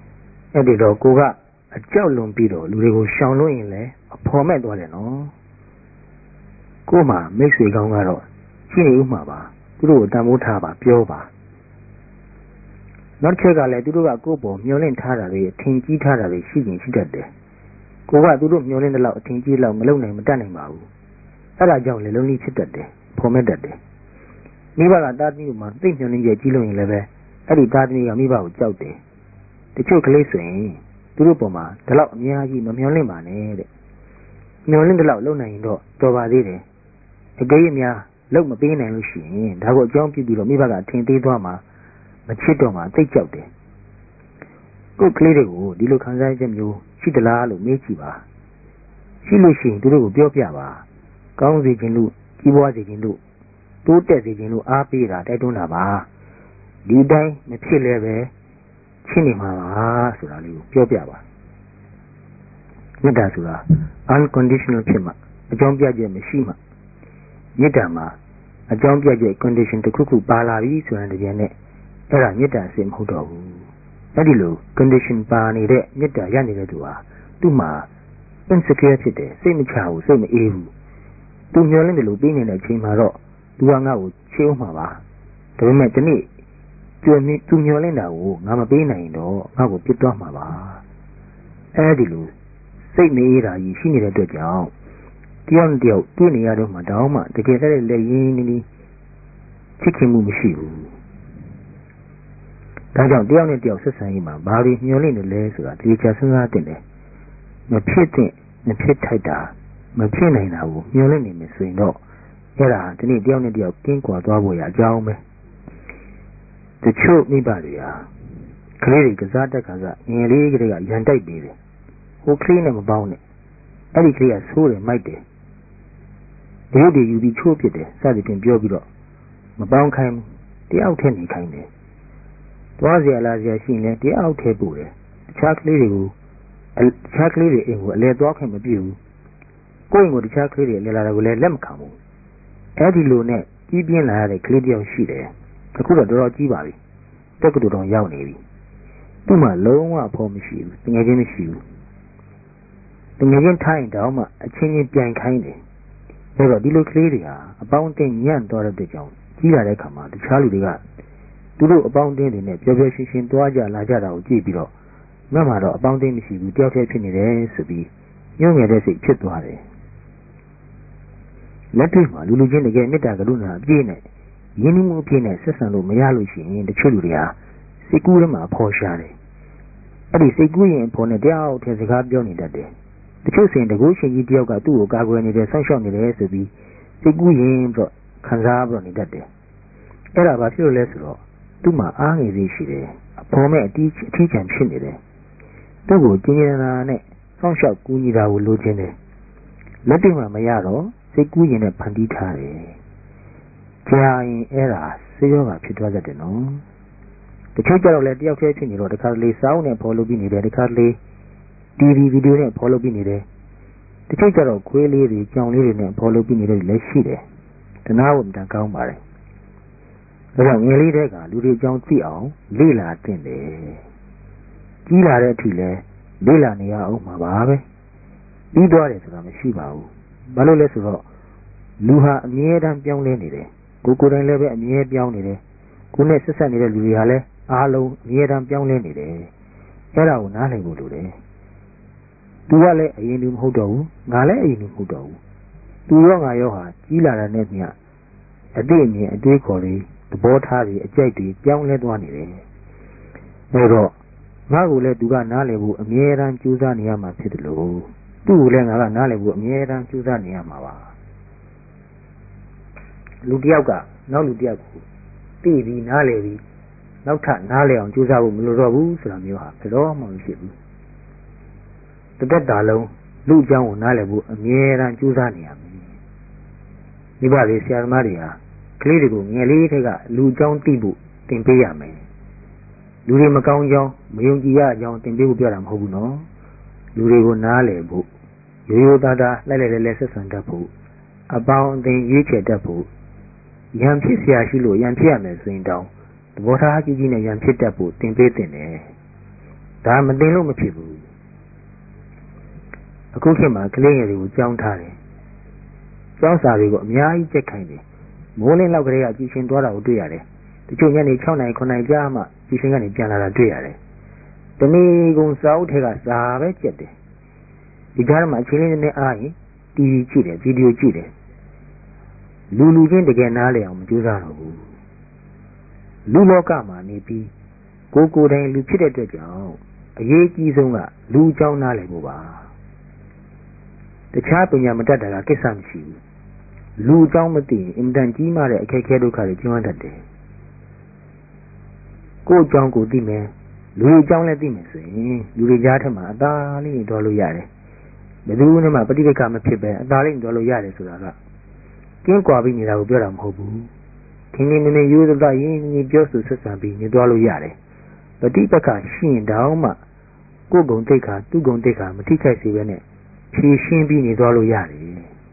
အဲ့ဒီတော့ကိုကအကြောက်လွန်ပြီးတော့လူတွေကိုရှောင်လို့ရင်လည်းအဖော်မဲ့သွားတယ်နော်ကိုမှမိတ်ဆွေကောင်းကတော့ရှိနေဥမှာပါသူတို့ကိုတန်ဖိုးထားပါပြောပါနောက်တစ်ချက်ကလည်းသူတို့ကကိုယ့်ပေါ်မျောလင့်ထားတာတွေအထင်ကြီးထားတာတွေရှိရင်ရှိတတ်တယ်ကိုကသူတို့မျောလင့်တဲ့လောက်အထင်ကြီးလောက်မလုံနိုင်မတတ်နိုင်ပါဘူးအဲ့ဒါကြောင့်လည်းလုံးလေးဖြစ်တတ်တယ်ဖော်မဲ့တတ်တယ်မိဘကတာသမီးမှာသိမျောလင့်ကြကြီးလို့ရင်လည်းပဲအဲ့ဒီတာသမီးကမိဘကိုကြောက်တယ်တချို့ကလေးဆိုရင်သူတို့ပေါ်မှာဒီလောက်အများကြီးမမျောလင့်ပါနဲ့တဲ့မျောလင့်တဲ့လောက်လုံနိုင်ရင်တော့တော်ပါသေးတယ်အကြိမ်များလုံမပေးနိုင်လို့ရှိရင်ဒါကိုအကြောင်းပြုပြီးတော့မိဘကအထင်သေးသွားမှာမချစ်တော့မှသိကြောက်တယ်ကိုယ်ကလေးတွေကိုဒီလိုခံစားချက်မျိုးရှိသလားလို့မေးကြည့်ပါရှိလို့ရှိရင်သူတို့ကိုပြောပြပါကောင်းစေခြင်းလို့ကြီးပွားစေခြင်းလို့တိုးတက်စေခြင်းလို့အားပေးတာတိုက်တွန်းတာပါဒီတိုင်းမဖြစ်လဲပဲချစ်နေမှာပါဆိုတာလေးကိုပြောပြပါမေတ္တာဆိုတာ unconditional ဖြစ်မှအကြောင်းပြချက်မရှိမှမေတ္တာမှာအကြောင်းပြချက် condition တစ်ခုခုပါလာပြီဆိုတာတကယ်နဲ့အဲ့ဒါမေတ္တာစိတ်မဟုတ်တော့ဘူးအဲ့ဒီလို condition ပါနေတဲ့မေတ္တာရနေတဲ့သူဟာသူ့မှာ insecure ဖြစ်တယ်စိတ်မချဘူးစိတ်မအေးဘူးသူမျောလင့်တယ်လို့ပြီးနေတဲ့အချိန်မှာတော့သူကငါ့ကိုချေအောင်မှာပါဒါပေမဲ့ဒီနေ့ကျွေးသူမျောလင့်တာကိုငါမပေးနိုင်တော့ငါ့ကိုပြစ်သွားမှာပါအဲ့ဒီလိုစိတ်မအေးတာကြီးရှိနေတဲ့အတွက်ကြောင့်တယောက်တယောက်တွေ့နေရတော့မှတောင်းမှတကယ်တည်းလက်ရင်းနေနေချစ်ခင်မှုမရှိဘူးဒါကြောင့်တယောက်နဲ့တယောက်ဆက်ဆံရေးမှာဘာတွေမျောလင့်နေလဲဆိုတာဒီချာစဉ်းစားတင်တယ်မဖြစ်တဲ့မဖြစ်ထိုက်တာမဖြစ်နိုင်တာကိုမျောလင့်နေမယ်ဆိုရင်တော့အဲ့ဒါဒီနေ့တယောက်နဲ့တယောက်ကင်းကွာသွားဖို့ရအကြောင်းပဲတချို့မိဘတွေဟာကလေးတွေကစားတက်ကစားငယ်လေးကလေးကရန်တိုက်ပေးတယ်ဟိုကလေးနဲ့မပေါင်းနဲ့အဲ့ဒီကလေးကဆိုးတယ်မိုက်တယ်ဒီလိုတွေယူပြီးချိုးပစ်တယ်စသည်ဖြင့်ပြောပြီးတော့မပေါင်းခိုင်းတယောက်ထဲနေခိုင်းတယ်သွားစရာလာစရာရှိရင်တယောက်ထဲပို့တယ်တခြားကလေးတွေကိုတခြားကလေးတွေအိမ်ကိုအလဲသွားခွင့်မပြုဘူးကိုယ့်အိမ်ကိုတခြားကလေးတွေလဲလာတာကိုလည်းလက်မခံဘူးအဲ့ဒီလိုနဲ့ကြီးပြင်းလာရတဲ့ကလေးတယောက်ရှိတယ်အခုတော့တော်တော်ကြီးပါပြီတက္ကသိုလ်တော်ရောက်နေပြီသူ့မှာလုံးဝအဖို့မရှိဘူးတကယ်ချင်းမရှိဘူးတကယ်ချင်းထိုင်တောင်မှအချင်းချင်းပြန်ခိုင်းတယ်ဒါတော့ဒီလိုကလေးတွေဟာအပေါင်းအသင်းညံ့သွားတဲ့ကြောင့်ကြီးလာတဲ့အခါမှာတခြားလူတွေကသူတို့အပေါင်းအသင်းတွေနဲ့ပျော်ပျော်ရွှင်ရွှင်သွားကြလာကြတာကိုကြည့်ပြီးတော့မှတ်မှာတော့အပေါင်းအသင်းမရှိဘူးတယောက်တည်းဖြစ်နေတယ်ဆိုပြီးညှို့ငယ်တဲ့စိတ်ဖြစ်သွားတယ်လက်တွေ့မှာလူလူချင်းတကယ်မေတ္တာကရုဏာအပြည့်နဲ့ရင်းနှီးမှုအပြည့်နဲ့ဆက်ဆံလို့မရလို့ရှိရင်တချို့လူတွေဟာစိတ်ကူးထဲမှာဖော်ရှားတယ်အဲ့ဒီစိတ်ကူးရင်ဖော်နဲ့တယောက်တည်းစကားပြောနေတတ်တယ်တချို့စင်တကူရှင်ကြီးတယောက်ကသူ့ကိုကာကွယ်နေတယ်ဆောက်ရှောက်နေတယ်ဆိုပြီးစိတ်ကူးရင်ပြီးတော့ခံစားပြီးတော့နေတတ်တယ်အဲ့ဒါဘာဖြစ်လို့လဲဆိုတော့သူ့မှာအားငယ်သေးရှိတယ်အဖော်မဲ့အတီးအထီးချံဖြစ်နေတယ်သူ့ကိုကျင်းကျင်နာနဲ့ဆောက်ရှောက်ကူညီတာကိုလိုချင်တယ်လက်တွေ့မှာမရတော့စိတ်ကူးရင်နဲ့ဖန်တီးထားတယ်ကြာရင်အဲ့ဒါဆေးရောဂါဖြစ်သွားတတ်တယ်နော်တချို့ကြတော့လေတယောက်တည်းဖြစ်နေတော့တခါလေစောင်းနဲ့ဖော်လို့ပြီးနေတယ်တခါလေတီဗီဗီဒီယိုနဲ့ဖော်လို့ပြီးနေတယ်တချို့ကြတော့ခွေးလေးတွေကြောင်လေးတွေနဲ့ဖော်လို့ပြီးနေတယ်လည်းရှိတယ်တနာဖို့မတန်ကောင်းပါတယ်ဒါကြောင့်ငယ်လေးတွေကလူတွေအကြောင်းသိအောင်လေ့လာသင့်တယ်ကြီးလာတဲ့အထိလဲလေ့လာနေရအောင်မှာပါပဲပြီးသွားတယ်ဆိုတာမရှိပါဘူးဘာလို့လဲဆိုတော့လူဟာအမြဲတမ်းပြောင်းလဲနေတယ်ကိုကိုယ်တိုင်လည်းပဲအမြဲပြောင်းနေတယ်ကိုယ်နဲ့ဆက်ဆက်နေတဲ့လူတွေဟာလည်းအားလုံးအမြဲတမ်းပြောင်းလဲနေတယ်အဲ့ဒါကိုနားလည်ဖို့လိုတယ်သူကလည်းအရင်လူမဟုတ်တော့ဘူးငါလည်းအရင်လူမဟုတ်တော့ဘူးသူရောငါရောဟာကြီးလာတဲ့နဲ့မျှအတိအမြင်အတွေးခေါ်တွေသဘောထားတွေအကြိုက်တွေပြောင်းလဲသွားနေတယ်အဲ့တော့ငါ့ကိုလည်းသူကနားလည်ဖို့အမြဲတမ်းကြိုးစားနေရမှာဖြစ်တယ်လို့သူ့ကိုလည်းငါကနားလည်ဖို့အမြဲတမ်းကြိုးစားနေရမှာပါလူတယောက်ကနောက်လူတယောက်ကိုသိပြီးနားလည်ပြီးနောက်ထပ်နားလည်အောင်ကြိုးစားဖို့မလိုတော့ဘူးဆိုတာမျိုးဟာဘယ်တော့မှမရှိဘူးတသက်တာလုံးလူအကြောင်းကိုနားလည်ဖို့အမြဲတမ်းကြိုးစားနေရမယ်မိဘတွေဆရာသမားတွေဟာကလေးတွေကိုငယ်လေးထက်ကလူအကြောင်းသိဖို့သင်ပေးရမယ်လူတွေမကောင်းကြောင်းမယုံကြည်ရကြောင်းသင်ပေးဖို့ပြောတာမဟုတ်ဘူးနော်လူတွေကိုနားလည်ဖို့ရိုးရိုးသားသားလိုက်လိုက်လဲလဲဆက်ဆံတတ်ဖို့အပေါင်းအသင်းရွေးချယ်တတ်ဖို့ရန်ဖြစ်เสียရှိလို့ရန်ဖြစ်ရမယ်ဆိုရင်တောင်သဘောထားကြီးကြီးနဲ့ရန်ဖြစ်တတ်ဖို့သင်ပေးသင့်တယ်ဒါမသိလို့မဖြစ်ဘူးအခုခေတ်မှာကလေးငယ်တွေကိုကြောင်းထားတယ်ကျောင်းစာတွေကိုအများကြီးကြက်ခိုင်းတယ်မိုးလင်းလောက်ကလေးကကြည်ရှင်သွားတာကိုတွေ့ရတယ်တချို့ညနေ၆နာရီ9နာရီကြာမှကြည်ရှင်ကနေပြန်လာတာတွေ့ရတယ်တနေ့ကုန်စာအုပ်ထဲကစာပဲကြက်တယ်ဒီကြားမှာအချိန်လေးနဲ့အားရင်တီဗီကြည့်တယ်ဗီဒီယိုကြည့်တယ်လူလူချင်းတကယ်နားလည်အောင်မကြိုးစားတော့ဘူးလူလောကမှာနေပြီးကိုကိုယ်တိုင်လူဖြစ်တဲ့အတွက်ကြောင့်အရေးကြီးဆုံးကလူအကြောင်းနားလည်ဖို့ပါတခြားပညာမတတ်တာကကိစ္စမရှိဘူးလူအကြောင်းမသိရင်အင်တန်ကြီးမားတဲ့အခက်အခဲဒုက္ခတွေကျင်းတတ်တယ်ကိုယ်အကြောင်းကိုသိမယ်လူအကြောင်းလည်းသိမယ်ဆိုရင်လူတွေကြားထဲမှာအသာလေးနေတော်လို့ရတယ်ဘယ်သူနဲ့မှပဋိပက္ခမဖြစ်ပဲအသာလေးနေတော်လို့ရတယ်ဆိုတာကကင်းကွာပြီးနေတာကိုပြောတာမဟုတ်ဘူးခင်းနေနေရိုးသားရင်းနေပြောဆိုဆက်ဆံပြီးနေတော်လို့ရတယ်ပဋိပက္ခရှိရင်တောင်မှကိုယ်ကုံတိတ်ခါသူ့ကုံတိတ်ခါမထိခိုက်စေပဲနဲ့ဖြည့်ရှင်းပြီးနေတော်လို့ရတယ်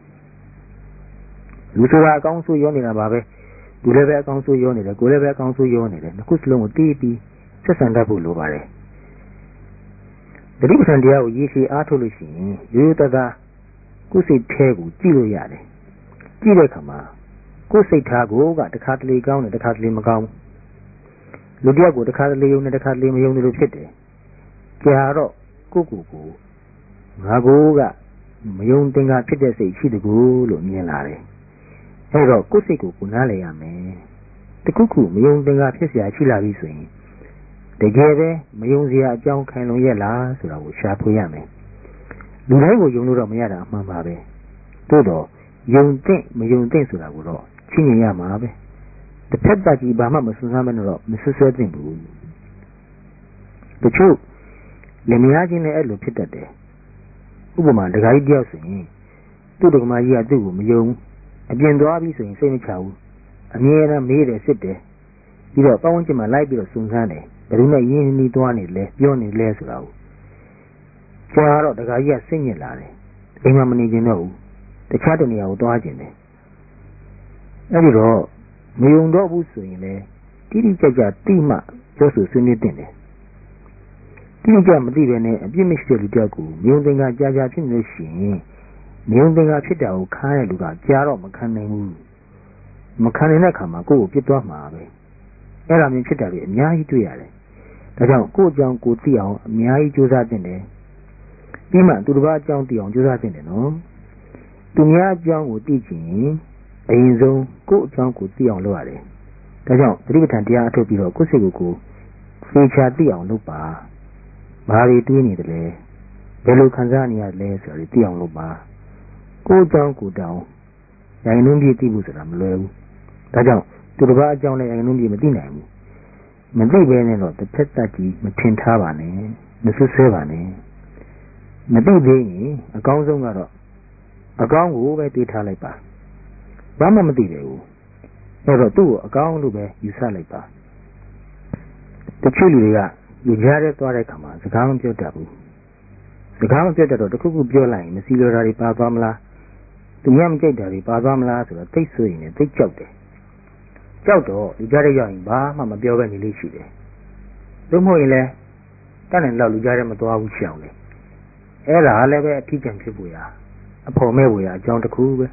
လူဆိုတာအကောင်းဆိုးရောနေတာပါပဲသူလည်းပဲအကောင်းဆိုးရောနေတယ်ကိုယ်လည်းပဲအကောင်းဆိုးရောနေတယ်နှစ်ခုစလုံးကိုတီးပြီးဆက်ဆံတတ်ဖို့လိုပါတယ်တတိပ္ပံတရားကိုရည်ရှိအားထုတ်လို့ရှိရင်ရိုးရိုးသားသားကိုယ်စိတ်แท้ကိုကြည့်လို့ရတယ်ကြည့်တဲ့အခါမှာကိုယ်စိတ်ထားကိုကတစ်ခါတလေကောင်းတယ်တစ်ခါတလေမကောင်းလူတယောက်ကိုတစ်ခါတလေယုံတယ်တစ်ခါတလေမယုံတယ်လို့ဖြစ်တယ်ကြာတော့ကိုယ့်ကိုယ်ကိုငါကိုကမယုံသင်္ကာဖြစ်တဲ့စိတ်ရှိတကူလို့မြင်လာတယ်အဲ့တော့ကိုယ်စိတ်ကိုကိုနားလည်ရမယ်တခုခုမယုံသင်္ကာဖြစ်เสียရှိလာပြီဆိုရင်တကယ်ပဲမယုံစရာအကြောင်းခိုင်လုံရဲ့လားဆိုတာကိုရှာဖွေရမယ်လူတိုင်းကိုယုံလို့တော့မရတာအမှန်ပါပဲသို့တော့ယုံတဲ့မယုံတဲ့ဆိုတာကိုတော့ချင်းမြင်ရမှာပဲတစ်ဖက်သက်ကြီးဘာမှမစွန့်စားမနဲ့တော့မဆွဆွဲသင့်ဘူးတချို့လက်မရခြင်းနဲ့အဲ့လိုဖြစ်တတ်တယ်ဥပမာဒကာကြီးတယောက်ဆိုရင်သူ့ဒကမာကြီးကသူ့ကိုမယုံအပြင်သွားပြီဆိုရင်စိတ်မချဘူးအမြဲတမ်းမေးတယ်စစ်တယ်ပြီးတော့ပတ်ဝန်းကျင်မှာလိုက်ပြီးတော့စုံစမ်းတယ်ဘယ်သူနဲ့ရင်းနှီးသွားနေလဲပြောနေလဲဆိုတာကိုကြာတော့ဒကာကြီးကစိတ်ညစ်လာတယ်အိမ်မှာမနေခြင်းတော့ဘူးတခြားတနေရာကိုသွားခြင်းတယ်အဲ့ဒီတော့မယုံတော့ဘူးဆိုရင်လေတိတိကျကျတိမှပြောဆိုဆွေးနွေးတင်တယ်တိကျမသိပဲနဲ့အပြစ်မရှိတဲ့လူတယောက်ကိုမယုံသင်္ကာကြာကြာဖြစ်နေလို့ရှိရင်မယုံသင်္ကာဖြစ်တာကိုခါးတဲ့လူကကြာတော့မခံနိုင်ဘူးမခံနိုင်တဲ့အခါမှာကိုယ့်ကိုပြစ်သွားမှာပဲအဲ့ဒါမျိုးဖြစ်တာတွေအများကြီးတွေ့ရတယ်ဒါကြောင့်ကိုယ့်အကြောင်းကိုသိအောင်အများကြီးကြိုးစားတင်တယ်ပြီးမှသူတစ်ပါးအကြောင်းသိအောင်ကြိုးစားတင်တယ်နော်သူများအကြောင်းကိုသိချင်ရင်အရင်ဆုံးကိုယ့်အကြောင်းကိုသိအောင်လုပ်ရတယ်ဒါကြောင့်သတိပဋ္ဌာန်တရားအထုတ်ပြီးတော့ကိုယ့်စိတ်ကိုယ်ကိုသေချာသိအောင်လုပ်ပါဘာတွေတွေးနေတယ်လဲဘယ်လိုခံစားနေရလဲဆိုတာတွေသိအောင်လုပ်ပါကိုယ်အကြောင်းကိုတောင်းရိုင်းနှုံးပြည့်သိဖို့ဆိုတာမလွယ်ဘူးဒါကြောင့်သူတစ်ပါးအကြောင်းလည်းရိုင်းနှုံးပြည့်မသိနိုင်ဘူးမသိဘဲနဲ့တော့တစ်ဖက်သက်ကြီးမထင်ထားပါနဲ့မဆွဆွဲပါနဲ့မသိသေးရင်အကောင်းဆုံးကတော့အကောင်းကိုပဲတွေးထားလိုက်ပါဘာမှမသိတယ်ဘူးအဲ့တော့သူ့ကိုအကောင်းလို့ပဲယူဆလိုက်ပါတချို့လူတွေကလူကြားတဲ့သွားတဲ့ခါမှာစကားမပြောတတ်ဘူးစကားမပြောတတ်တော့တခုခုပြောလိုက်ရင်မစီလိုတာတွေပါသွားမလားသူများမကြိုက်တာတွေပါသွားမလားဆိုတော့သိဆိုရင်လည်းသိကြောက်တယ်ကြောက်တော့လူကြားတဲ့ရောက်ရင်ဘာမှမပြောဘဲနေလို့ရှိတယ်သို့မဟုတ်ရင်လည်းတတ်နိုင်တော့လူကြားတဲ့မသွားဘူးရှောင်တယ်အဲ့ဒါလည်းပဲအထီးကျန်ဖြစ်ပေါ်ရအဖို့မဲ့ပေါ်ရအကြောင်းတစ်ခုပဲ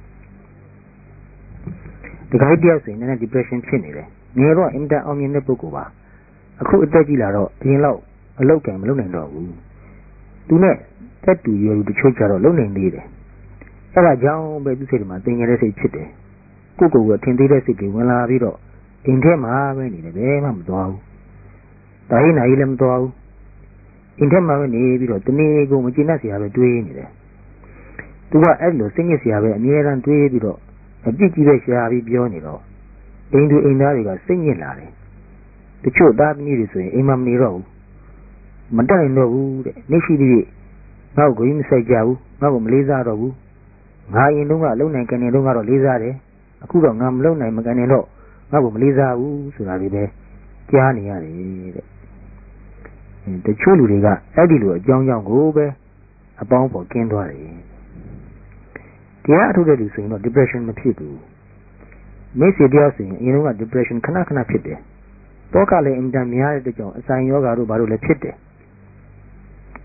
ဒီကိစ္စတယောက်ဆိုရင်လည်း depression ဖြစ်နေတယ်ငယ်တော့အင်တာအောင်မြင်တဲ့ပုဂ္ဂိုလ်ပါအခုအသက်ကြီးလာတော့အရင်လောက်အလုပ်ကံမလုပ်နိုင်တော့ဘူးသူနဲ့တက်တူရွယ်သူတချို့ကြတော့လုပ်နိုင်သေးတယ်အဲ့ဒါကြောင့်ပဲသူစိတ်ထဲမှာတင်ငယ်တဲ့စိတ်ဖြစ်တယ်ကိုယ့်ကိုယ်ကထင်သေးတဲ့စိတ်တွေဝင်လာပြီးတော့အိမ်ထဲမှာပဲနေတယ်ဘယ်မှမသွားဘူးတာဟိနာကြီးလည်းမသွားဘူးအိမ်ထဲမှာပဲနေပြီးတော့တနေ့ကိုမကျေနပ်စရာပဲတွေးနေတယ်သူကအဲ့လိုစိတ်ညစ်စရာပဲအမြဲတမ်းတွေးပြီးတော့အပြစ်ကြီးပဲရှာပြီးပြောနေတော့အိမ်သူအိမ်သားတွေကစိတ်ညစ်လာတယ်တချို့သားသမီးတွေဆိုရင်အိမ်မှာမနေတော့ဘူးမတက်နိုင်တော့ဘူးတဲ့နေရှိသေးငါ့ကိုမဆိုင်ကြဘူးငါ့ကိုမလေးစားတော့ဘူးငါရင်တုန်းကလုံနိုင်ကနေတုန်းကတော့လေးစားတယ်အခုတော့ငါမလုံနိုင်မကနေတော့ငါ့ကိုမလေးစားဘူးဆိုတာတွေပဲကြားနေရတယ်တဲ့တချို့လူတွေကအဲ့ဒီလိုအကြောင်းကြောင့်ကိုပဲအပေါင်းပေါ်ကင်းသွားတယ်တရားအထုတ်တဲ့လူဆိုရင်တော့ depression မဖြစ်ဘူးမိတ်ဆွေတယောက်ဆိုရင်အရင်က depression ခဏခဏဖြစ်တယ်တောကလည်းအင်တာများတဲ့အတွက်ကြောင့်အဆိုင်ယောဂါတို့ဘာလို့လဲဖြစ်တယ်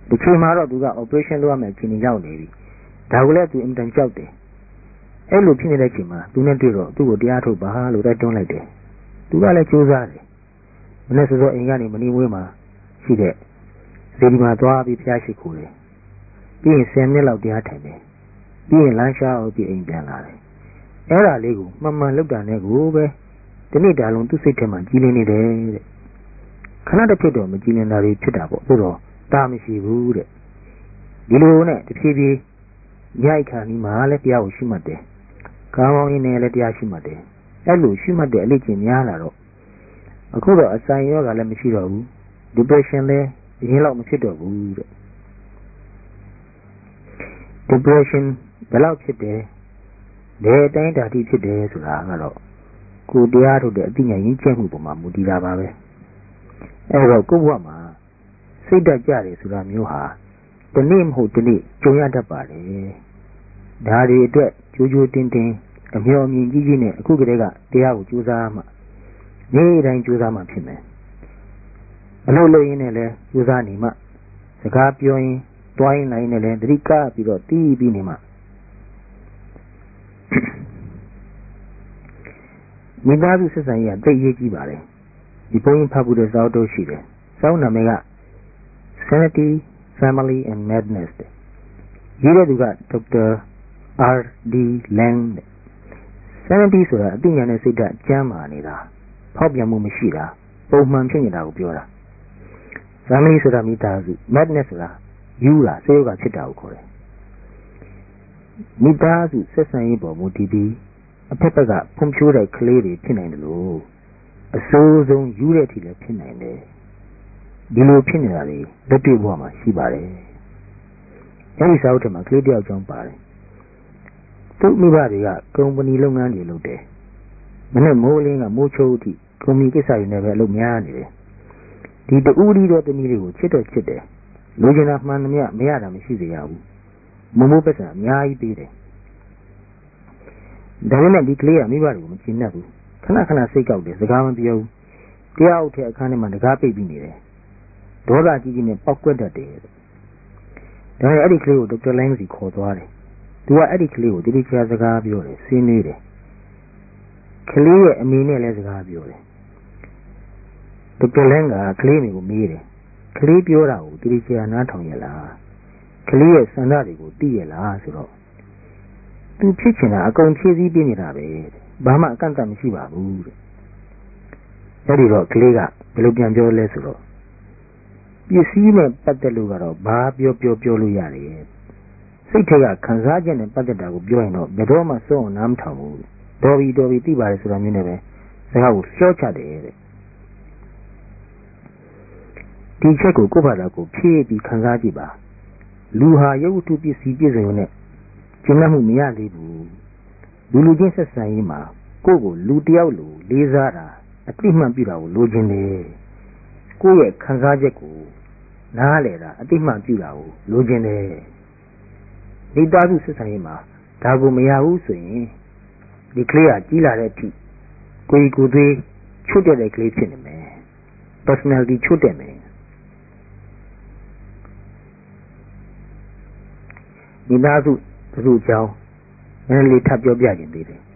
ဒီချိန်မှာတော့သူက operation လုပ်ရမယ်ချိန်ရောက်နေပြီဒါကိုလည်းသူအင်တန်ကြောက်တယ်အဲ့လိုဖြစ်နေတဲ့ချိန်မှာသူနဲ့တွေ့တော့သူ့ကိုတရားထုတ်ပါလို့တိုက်တွန်းလိုက်တယ်သူကလည်းကြိုးစားတယ်မနေ့စောစောအိမ်ကနေမနီမွေးမှာရှိတဲ့ဇေဒီမှာသွားပြီးဖျားရှိခိုးတယ်ပြီးရင်ဆယ်မိနစ်လောက်တရားထိုင်တယ်ပြီးရင်လမ်းရှားအောင်ပြီးအိမ်ပြန်လာတယ်အဲ့ဒါလေးကိုမှန်မှန်လောက်တာနဲ့ကိုပဲဒီနေ့တာလုံးသူ့စိတ်ထဲမှာကြီးလင်းနေတယ်တဲ့ခဏတစ်ဖြစ်တော့မကြီးလင်းတာတွေဖြစ်တာပေါ့ဆိုတော့တာမရှိဘူးတဲ့ဒီလိုနဲ့တဖြည်းဖြည်းရိုက်ခါနီးမှာလည်းတရားကိုရှိမှတ်တယ်ကောင်းကောင်းရင်းနဲ့လည်းတရားရှိမှတ်တယ်အဲ့လိုရှိမှတ်တဲ့အလေးကျင့်များလာတော့အခုတော့အဆိုင်ရောဂါလည်းမရှိတော့ဘူး depression လည်းအရင်လောက်မဖြစ်တော့ဘူးတဲ့ depression ဘယ်လောက်ဖြစ်တယ်ဘယ်အတိုင်းတာတိဖြစ်တယ်ဆိုတာကတော့ကိုယ်တရားထုတ်တဲ့အသိဉာဏ်ရင်းချက်မှုပေါ်မှာမူတည်တာပါပဲအဲ့တော့ကိုယ့်ဘဝမှာစိတ်ဓာတ်ကြတယ်ဆိုတာမျိုးဟာဒီနေ့မဟုတ်ဒီနေ့ကြုံရတတ်ပါတယ်ဒါတွေအတွက်ကြိုးကြိုးတင်းတင်းအမျှော်အမြင်ကြီးကြီးနဲ့အခုကတည်းကတရားကိုကြိုးစားမှနေ့တိုင်းကြိုးစားမှဖြစ်မယ်အလုပ်လုပ်ရင်းနဲ့လည်းကြိုးစားနေမှစကားပြောရင်တွိုင်းနိုင်နဲ့လည်းသတိကပြီးတော့တီးပြီးနေမှမိသားစုဆက်ဆံရေးကတိတ်ရေးကြီးပါတယ်ဒီဘုန်းကြီးဖတ်ဖို့တဲ့စာအုပ်တို့ရှိတယ်စာအုပ်နာမည်က Sanity Family and Madness ရေးတဲ့သူက Doctor R D Lang Sanity ဆိုတာအသိဉာဏ်နဲ့စိတ်ဓာတ်ကျမ်းမာနေတာဖောက်ပြန်မှုမရှိတာပုံမှန်ဖြစ်နေတာကိုပြောတာ Family ဆိုတာမိသားစု Madness ဆိုတာယူတာစေယောဂဖြစ်တာကိုခေါ်တယ်မိသားစုဆက်ဆံရေးပေါ်မူတည်ပြီးအဖက်ဖက်ကဖွံ့ဖြိုးတဲ့ကလေးတွေဖြစ်နိုင်တယ်လို့အဆိုးဆုံးယူတဲ့အထိလည်းဖြစ်နိုင်တယ်ဒီလိုဖြစ်နေတာတွေလက်တွေ့ဘဝမှာရှိပါတယ်အဲဒီစာအုပ်ထဲမှာကလေးတယောက်ကြောင်းပါတယ်သူ့မိဘတွေကကုမ္ပဏီလုပ်ငန်းတွေလုပ်တယ်မနေ့မိုးလင်းကမိုးချိုးအထိကုမ္ပဏီကိစ္စတွေနဲ့ပဲအလုပ်များနေတယ်ဒီတူဦးဒီတော့တနည်းလေးကိုချစ်တော့ချစ်တယ်လူကျင်တာမှန်သမျှမရတာမရှိစေရဘူးမမိုးပက်ဆံအများကြီးပေးတယ်ဒါပေမဲ့ဒီကလေးကမိဘတွေကိုမချင်တတ်ဘူးခဏခဏစိတ်ကောက်တယ်စကားမပြောဘူးတရားအုပ်ထဲအခန်းထဲမှာတကားပိတ်ပြီးနေတယ်ဒေါသကြီးကြီးနဲ့ပောက်ကွက်တတ်တယ်ဒါပေမဲ့အဲ့ဒီကလေးကိုဒေါက်တာလိုင်းစီခေါ်သွားတယ်သူကအဲ့ဒီကလေးကိုတိတိကျကျစကားပြောတယ်ဆွေးနွေးတယ်ကလေးရဲ့အမေနဲ့လည်းစကားပြောတယ်ဒေါက်တာလိုင်းကကလေးမျိုးကိုမေးတယ်ကလေးပြောတာကိုတိတိကျကျနားထောင်ရလားကလေးရဲ့ဆန္ဒတွေကိုသိရလားဆိုတော့သူဖြစ်ချင်တာအကုန်ဖြည့်ဆည်းပေးနေတာပဲဘာမှအကန့်အသတ်မရှိပါဘူးတဲ့အဲ့ဒီတော့ကလေးကဘယ်လိုပြန်ပြောလဲဆိုတော့ပစ္စည်းနဲ့ပတ်သက်လို့ကတော့ဘာပြောပြောပြောလို့ရတယ်စိတ်ထဲကခံစားချက်နဲ့ပတ်သက်တာကိုပြောရင်တော့ဘယ်တော့မှစိုးအောင်နားမထောင်ဘူးတော်ပြီတော်ပြီသိပါတယ်ဆိုတာမျိုးနဲ့ပဲစကားကိုလျှော့ချတယ်တဲ့ဒီချက်ကိုကိုယ့်ဘာသာကိုဖြည့်ပြီးခံစားကြည့်ပါလူဟာရုပ်ဝတ္ထုပစ္စည်းပြည့်စုံတဲ့ကျင့်မှုမရသေးဘူးလူလူချင်းဆက်ဆံရေးမှာကိုယ့်ကိုလူတယောက်လိုလေးစားတာအတိမှန်ပြတာကိုလိုချင်တယ်ကိုယ့်ရဲ့ခံစားချက်ကိုနားလည်တာအတိမှန်ပြတာကိုလိုချင်တယ်မိသားစုဆက်ဆံရေးမှာဒါကိုမရဘူးဆိုရင်ဒီကလေးကကြီးလာတဲ့အထိကိုယ်ကိုယ်သေးချွတ်တဲ့ကလေးဖြစ်နေမယ် personality ချွတ်တယ်မယ်မိသားစုသူ့အကြောင်းနည်းနည်းလေးထပ်ပြောပြခြင်းသေးတယ်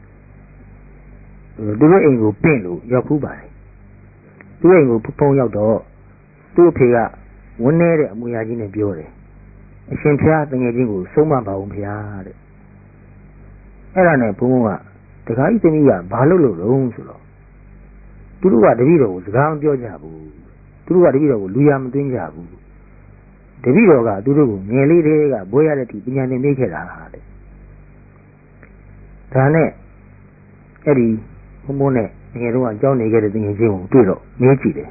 သူတို့အိမ်ကိုပင့်လို့ရောက်ဖူးပါတယ်သူ့အိမ်ကိုဖုံးရောက်တော့သူ့အဖေကဝန်းနေတဲ့အမူအရာကြီးနဲ့ပြောတယ်အရှင်ဖျားတငယ်ချင်းကိုဆုံးမပါဘူးဖျားတဲ့အဲ့ဒါနဲ့ဘုန်းဘုန်းကတခါကြီးသမီးကဘာလို့လို့လုံးဆိုတော့သူတို့ကတပည့်တော်ကိုစကားမပြောကြဘူးသူတို့ကတပည့်တော်ကိုလူရမသွင်းကြဘူးတပည့်တော်ကသူတို့ကိုငယ်လေးတွေကဘွဲရတဲ့အထိပညာသင်ပေးခဲ့တာတဲ့ဒါနဲ့အဲ့ဒီဘုံဘုံနဲ့ငယ်တော့အကြောင်းနေခဲ့တဲ့ငယ်ချင်းကိုတွေ့တော့မေးကြည့်တယ်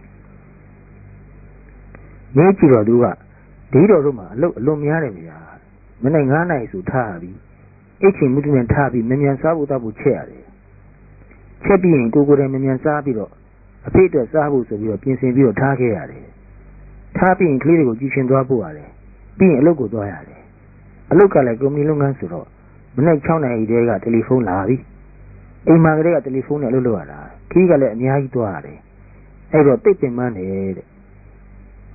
မေးကြည့်တော့သူကဒီတော်တို့မှာအလုတ်အလွန်များတယ်ဗျာမနေ့ငါးနိုင်ဆိုထားပြီးအိတ်ချင်မှုတွေနဲ့ထားပြီးမြန်မြန်စားဖို့တောက်ဖို့ချက်ရတယ်ချက်ပြီးရင်ကိုကိုယ်တိုင်မြန်မြန်စားပြီးတော့အဖေအတွက်စားဖို့ဆိုပြီးတော့ပြင်ဆင်ပြီးတော့ထားခဲ့ရတယ်ထားပြီးရင်ကလေးတွေကိုကြည့်ရှင်သွားဖို့ရတယ်ပြီးရင်အလုပ်ကိုသွားရတယ်အလုပ်ကလည်းကုမ္ပဏီလုပ်ငန်းဆိုတော့မနေ့၆နာရီတည်းကတယ်လီဖုန်းလာပြီအိမ်မှာကလေးကတယ်လီဖုန်းနဲ့အလုပ်လုပ်ရတာခီးကလည်းအများကြီးသွားရတယ်အဲ့တော့တိတ်ပင်ပန်းတယ်တဲ့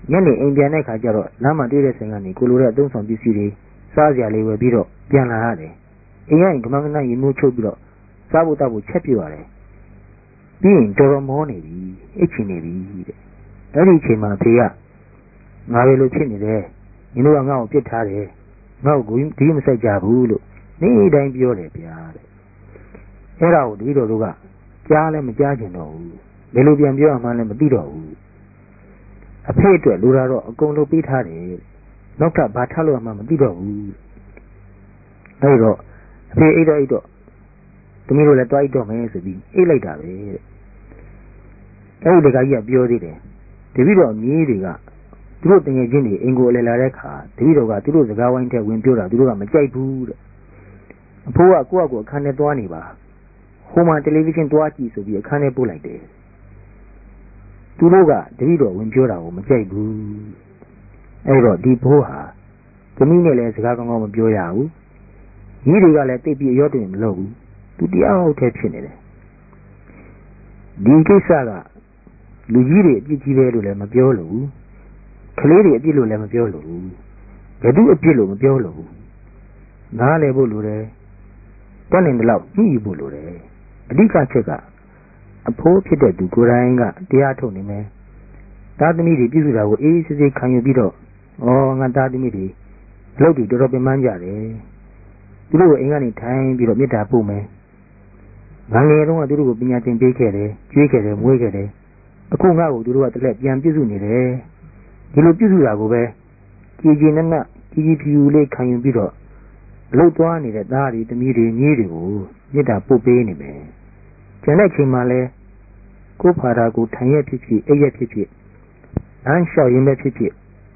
ညနေအိမ်ပြန်တဲ့ခါကျတော့လမ်းမှာတွေ့တဲ့ဆိုင်ကနေကိုလိုတဲ့အသုံးဆောင်ပစ္စည်းတွေစားစရာလေးဝယ်ပြီးတော့ပြန်လာရတယ်အိမ်ကကမန်းကနရေမိုးချုပ်ပြီးတော့စားဖို့တောက်ဖို့ချက်ပြရတယ်ပြီးရင်တော်တော်မောနေပြီအိတ်ချင်နေပြီတဲ့အဲ့ဒီအချိန်မှာဖေကငါပဲလို့ဖြစ်နေတယ်ညီတို့ကငါ့ကိုပြစ်ထားတယ်ငါ့ကိုဒီမဆိုင်ကြဘူးလို့နေ့တိုင်းပြောတယ်ဗျာတဲ့အဲ့ဒါကိုတပည့်တော်တို့ကကြားလည်းမကြားကျင်တော့ဘူးဘယ်လိုပြန်ပြောရမှန်းလည်းမသိတော့ဘူးအဖေအတွက်လူလာတော့အကုန်လုံးပေးထားတယ်နောက်ထပ်ဘာထားလို့မှမသိတော့ဘူးအဲ့တော့အဖေအိတ်တော့အိတ်တော့တမီးတို့လည်းတွားအိတ်တော့မယ်ဆိုပြီးအိတ်လိုက်တာပဲတဲ့အဲ့ဒီတခါကြီးကပြောသေးတယ်တပည့်တော်မြေးတွေကသူတို့တငယ်ချင်းတွေအင်ကိုအလဲလာတဲ့ခါတပည့်တော်ကသူတို့စကားဝိုင်းထဲဝင်ပြောတာသူတို့ကမကြိုက်ဘူးတဲ့အဖိုးကကိုယ့်အကူအခန်းထဲသွားနေပါဟိုမှာတယ်လီဗီရှင်းတွားကြည့်ဆိုပြီးအခန်းထဲပို့လိုက်တယ်သူတို့ကတပည့်တော်ဝင်ပြောတာကိုမကြိုက်ဘူးအဲ့တော့ဒီဘိုးဟာသမီးနဲ့လည်းစကားကောင်းကောင်းမပြောရဘူးညီတွေကလည်းတိတ်ပြီးရော့တင်မလုပ်ဘူးသူတရားဟုတ်တဲ့ဖြစ်နေတယ်ဒီကိစ္စကလူကြီးတွေအပြစ်ကြီးတယ်လို့လည်းမပြောလို့ဘူးကလေးတွေအပြစ်လို့လည်းမပြောလို့ဘူးဘယ်သူအပြစ်လို့မပြောလို့ဘူးနားလည်ဖို့လိုတယ်တတ်နိုင်တယ်လို့ညှိဖို့လိုတယ်အဓိကချက်ကအဖိုးဖြစ်တဲ့သူကိုယ်တိုင်ကတရားထုတ်နေမယ်သားသမီးတွေပြုစုတာကိုအေးအေးဆေးဆေးခံယူပြီးတော့ဩငါသားသမီးတွေအလုပ်တွေတော်တော်ပင်ပန်းကြတယ်သူတို့ကိုအိမ်ကနေထိုင်ပြီးတော့မေတ္တာပို့မယ်ငငယ်တုန်းကသူတို့ကိုပညာသင်ပေးခဲ့တယ်ကျွေးခဲ့တယ်မွေးခဲ့တယ်အခုငါ့ကိုသူတို့ကတလက်ပြန်ပြုစုနေတယ်ဒီလိုပြုစုတာကိုပဲကြည်ကြည်နက်နက်ကြီးကြီးဖြူဖြူလေးခံယူပြီးတော့အလုပ်သွားနေတဲ့သားတွေသမီးတွေညီးတွေကိုမေတ္တာပို့ပေးနေမယ်ကျန်တဲ့ချိန်မှာလဲကိုယ်ဖာသာကိုထိုင်ရဖြစ်ဖြစ်အိပ်ရဖြစ်ဖြစ်အန်းလျှောက်ရင်ပဲဖြစ်ဖြစ်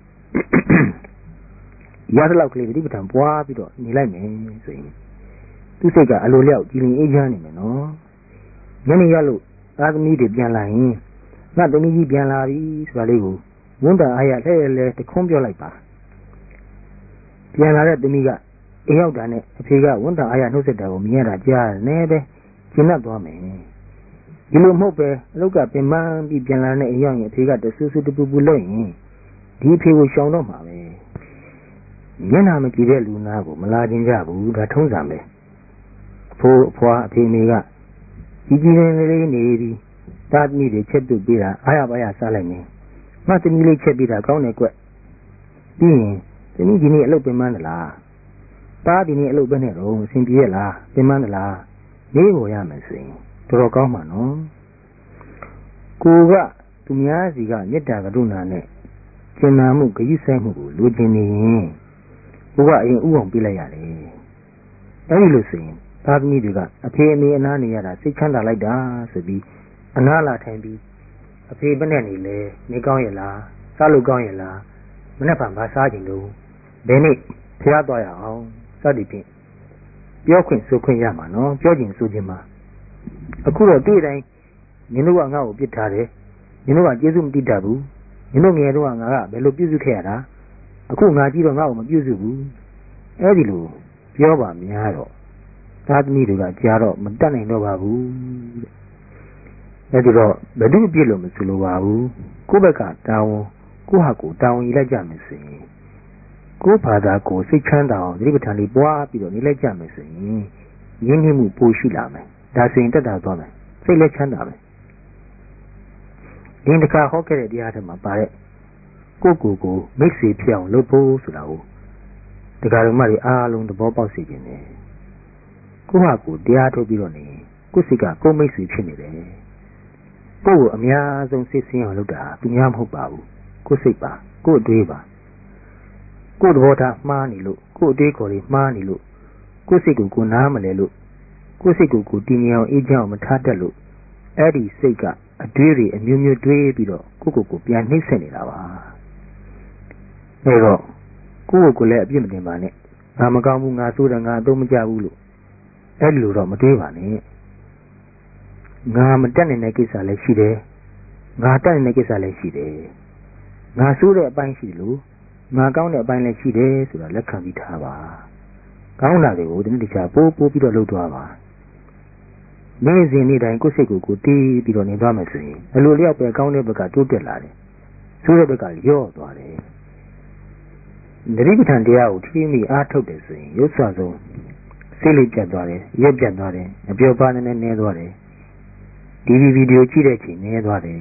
ရသလောက်ကလေးပဋိပဒံပွားပြီးတော့နေလိုက်မယ်ဆိုရင်သူစိတ်ကအလိုလျောက်ကြည်လင်အေးချမ်းနေမယ်နော်ညနေရလို့သားသမီးတွေပြန်လာရင်ငါသမီးကြီးပြန်လာပြီဆိုတာလေးကိုဝန်တာအားရလဲလဲတခွန်းပြောလိုက်ပါပြန်လာတဲ့သမီးကအိမ်ရောက်တာနဲ့အဖေကဝန်တာအားရနှုတ်ဆက်တာကိုမြင်ရတာကြားနေပဲကျဉ်တ်သွားမယ်ဒီလိုမဟုတ်ပဲအလုတ်ကပင်ပန်းပြီးပြန်လာတဲ့အိမ်ရောက်ရင်အဖေကတဆူဆူတပူပူလုပ်ရင်ဒီအဖေကိုရှောင်တော့မှာပဲမျက်နှာမကြည့်တဲ့လူနာကိုမလာခြင်းကြဘူးဒါထုံးစံပဲအဖိုးအဖွားအဖေမေကကြီးကြီးလေးလေးနေပြီးသားသမီးတွေချက်ပြုတ်ပေးတာအားရပါရစားလိုက်မယ်ငါသမီးလေးချက်ပေးတာကောင်းတယ်ကွပြီးရင်သမီးဒီနေ့အလုပ်ပင်ပန်းသလားသားဒီနေ့အလုပ်ပဲနဲ့တော့အဆင်ပြေရလားပင်ပန်းသလားနေကိုရမယ်ဆိုရင်တော်တော်ကောင်းမှာနော်ကိုကသူများစီကမေတ္တာကရုဏာနဲ့ကျင်နာမှုဂရုစိုက်မှုကိုလိုချင်နေရင်ကိုကအရင်ဥအောင်ပြလိုက်ရတယ်အဲဒီလိုဆိုရင်သားသမီးတွေကအဖေအမေအနားနေရတာစိတ်ချမ်းသာလိုက်တာဆိုပြီးအနားလာထိုင်ပြီးအဖေဘယ်နဲ့နေလဲနေကောင်းရဲ့လားစားလို့ကောင်းရဲ့လားမနေ့ကဘာစားကြင်လို့ဘယ်နေ့ဖျားသွားရအောင်စသည်ဖြင့်ပြောခွင့်ဆိုခွင့်ရမှာနော်ပြောခြင်းဆိုခြင်းမှာအခုတော့တွေ့တိုင်းနင်တို့ကငါ့ကိုပြစ်ထားတယ်နင်တို့ကကျေးဇူးမတည်တတ်ဘူးနင်တို့ငယ်တော့ငါကဘယ်လိုပြုစုခဲ့ရတာအခုငါကြည့်တော့ငါ့ကိုမပြုစုဘူးအဲဒီလိုပြောပါများတော့သားသမီးတွေကကြားတော့မတတ်နိုင်တော့ပါဘူးအဲဒီတော့ဘယ်သူအပြစ်လို့မဆိုလိုပါဘူးကိုယ့်ဘက်ကတာဝန်ကိုယ့်ဟာကိုယ်တာဝန်ယူလိုက်ကြမယ်ဆိုရင်ကိုယ်ဘာသာကိုယ်စိတ်ချမ်းသာအောင်သတိပဋ္ဌာန်လေးပွားပြီးတော့နေလိုက်ကြမယ်ဆိုရင်ရင်းနှီးမှုပိုရှိလာမယ်ဒါဆိုရင်တက်တာသွားမယ်စိတ်လည်းချမ်းသာမယ်ဒီတစ်ခါဟောခဲ့တဲ့တရားထဲမှာပါတဲ့ကိုယ့်ကိုယ်ကိုမိတ်ဆွေဖြစ်အောင်လုပ်ဖို့ဆိုတာကိုတရားတော်မတွေအားလုံးသဘောပေါက်စေခြင်းနဲ့ကိုယ့်ဟာကိုယ်တရားထုတ်ပြီးတော့နေကိုယ်စိတ်ကကိုယ်မိတ်ဆွေဖြစ်နေတယ်ကိုယ့်ကိုအများဆုံးစိတ်ဆင်းအောင်လုပ်တာသူများမဟုတ်ပါဘူးကိုယ်စိတ်ပါကိုယ်အတွေးပါကိုယ်သဘောထားမှားနေလို့ကိုယ်အတွေးခေါ်တွေမှားနေလို့ကိုယ်စိတ်ကိုကိုယ်နားမလဲလို့ကိုယ်စိတ်ကိုကိုယ်တည်ငြိမ်အောင်အေးချမ်းအောင်မထားတတ်လို့အဲ့ဒီစိတ်ကအတွေးတွေအမျိုးမျိုးတွေးပြီးတော့ကိုယ့်ကိုယ်ကိုပြန်နှိမ့်ဆက်နေတာပါအဲတော့ကိုယ့်ကိုယ်ကိုလည်းအပြစ်မတင်ပါနဲ့ငါမကောင်းဘူးငါဆိုးတယ်ငါအသုံးမကျဘူးလို့အဲ့လိုတော့မတွေးပါနဲ့ငါမတက်နိုင်တဲ့ကိစ္စလည်းရှိတယ်ငါတက်နိုင်တဲ့ကိစ္စလည်းရှိတယ်ငါဆိုးတဲ့အပိုင်းရှိလို့ငါကောင်းတဲ့အပိုင်းလည်းရှိတယ်ဆိုတာလက်ခံပြီးထားပါကောင်းတာတွေကိုဒီနေ့တခြားပိုးပိုးပြီးတော့လုပ်သွားပါနေ့စဉ်နေ့တိုင်းကိုယ်စိတ်ကိုကိုယ်တည်ပြီးတော့နေသွားမယ်ဆိုရင်အလိုလျောက်ပဲကောင်းတဲ့ဘက်ကတိုးတက်လာတယ်ဆိုးတဲ့ဘက်ကလျော့သွားတယ်သတိပဋ္ဌာန်တရားကိုထိမိအားထုတ်တယ်ဆိုရင်ရုပ်စွာဆုံးစိတ်လေးပြတ်သွားတယ်ရက်ပြတ်သွားတယ်အပြောပါနဲ့နဲသွားတယ်ဒီဗီဒီယိုကြည့်တဲ့ချိန်နဲသွားတယ်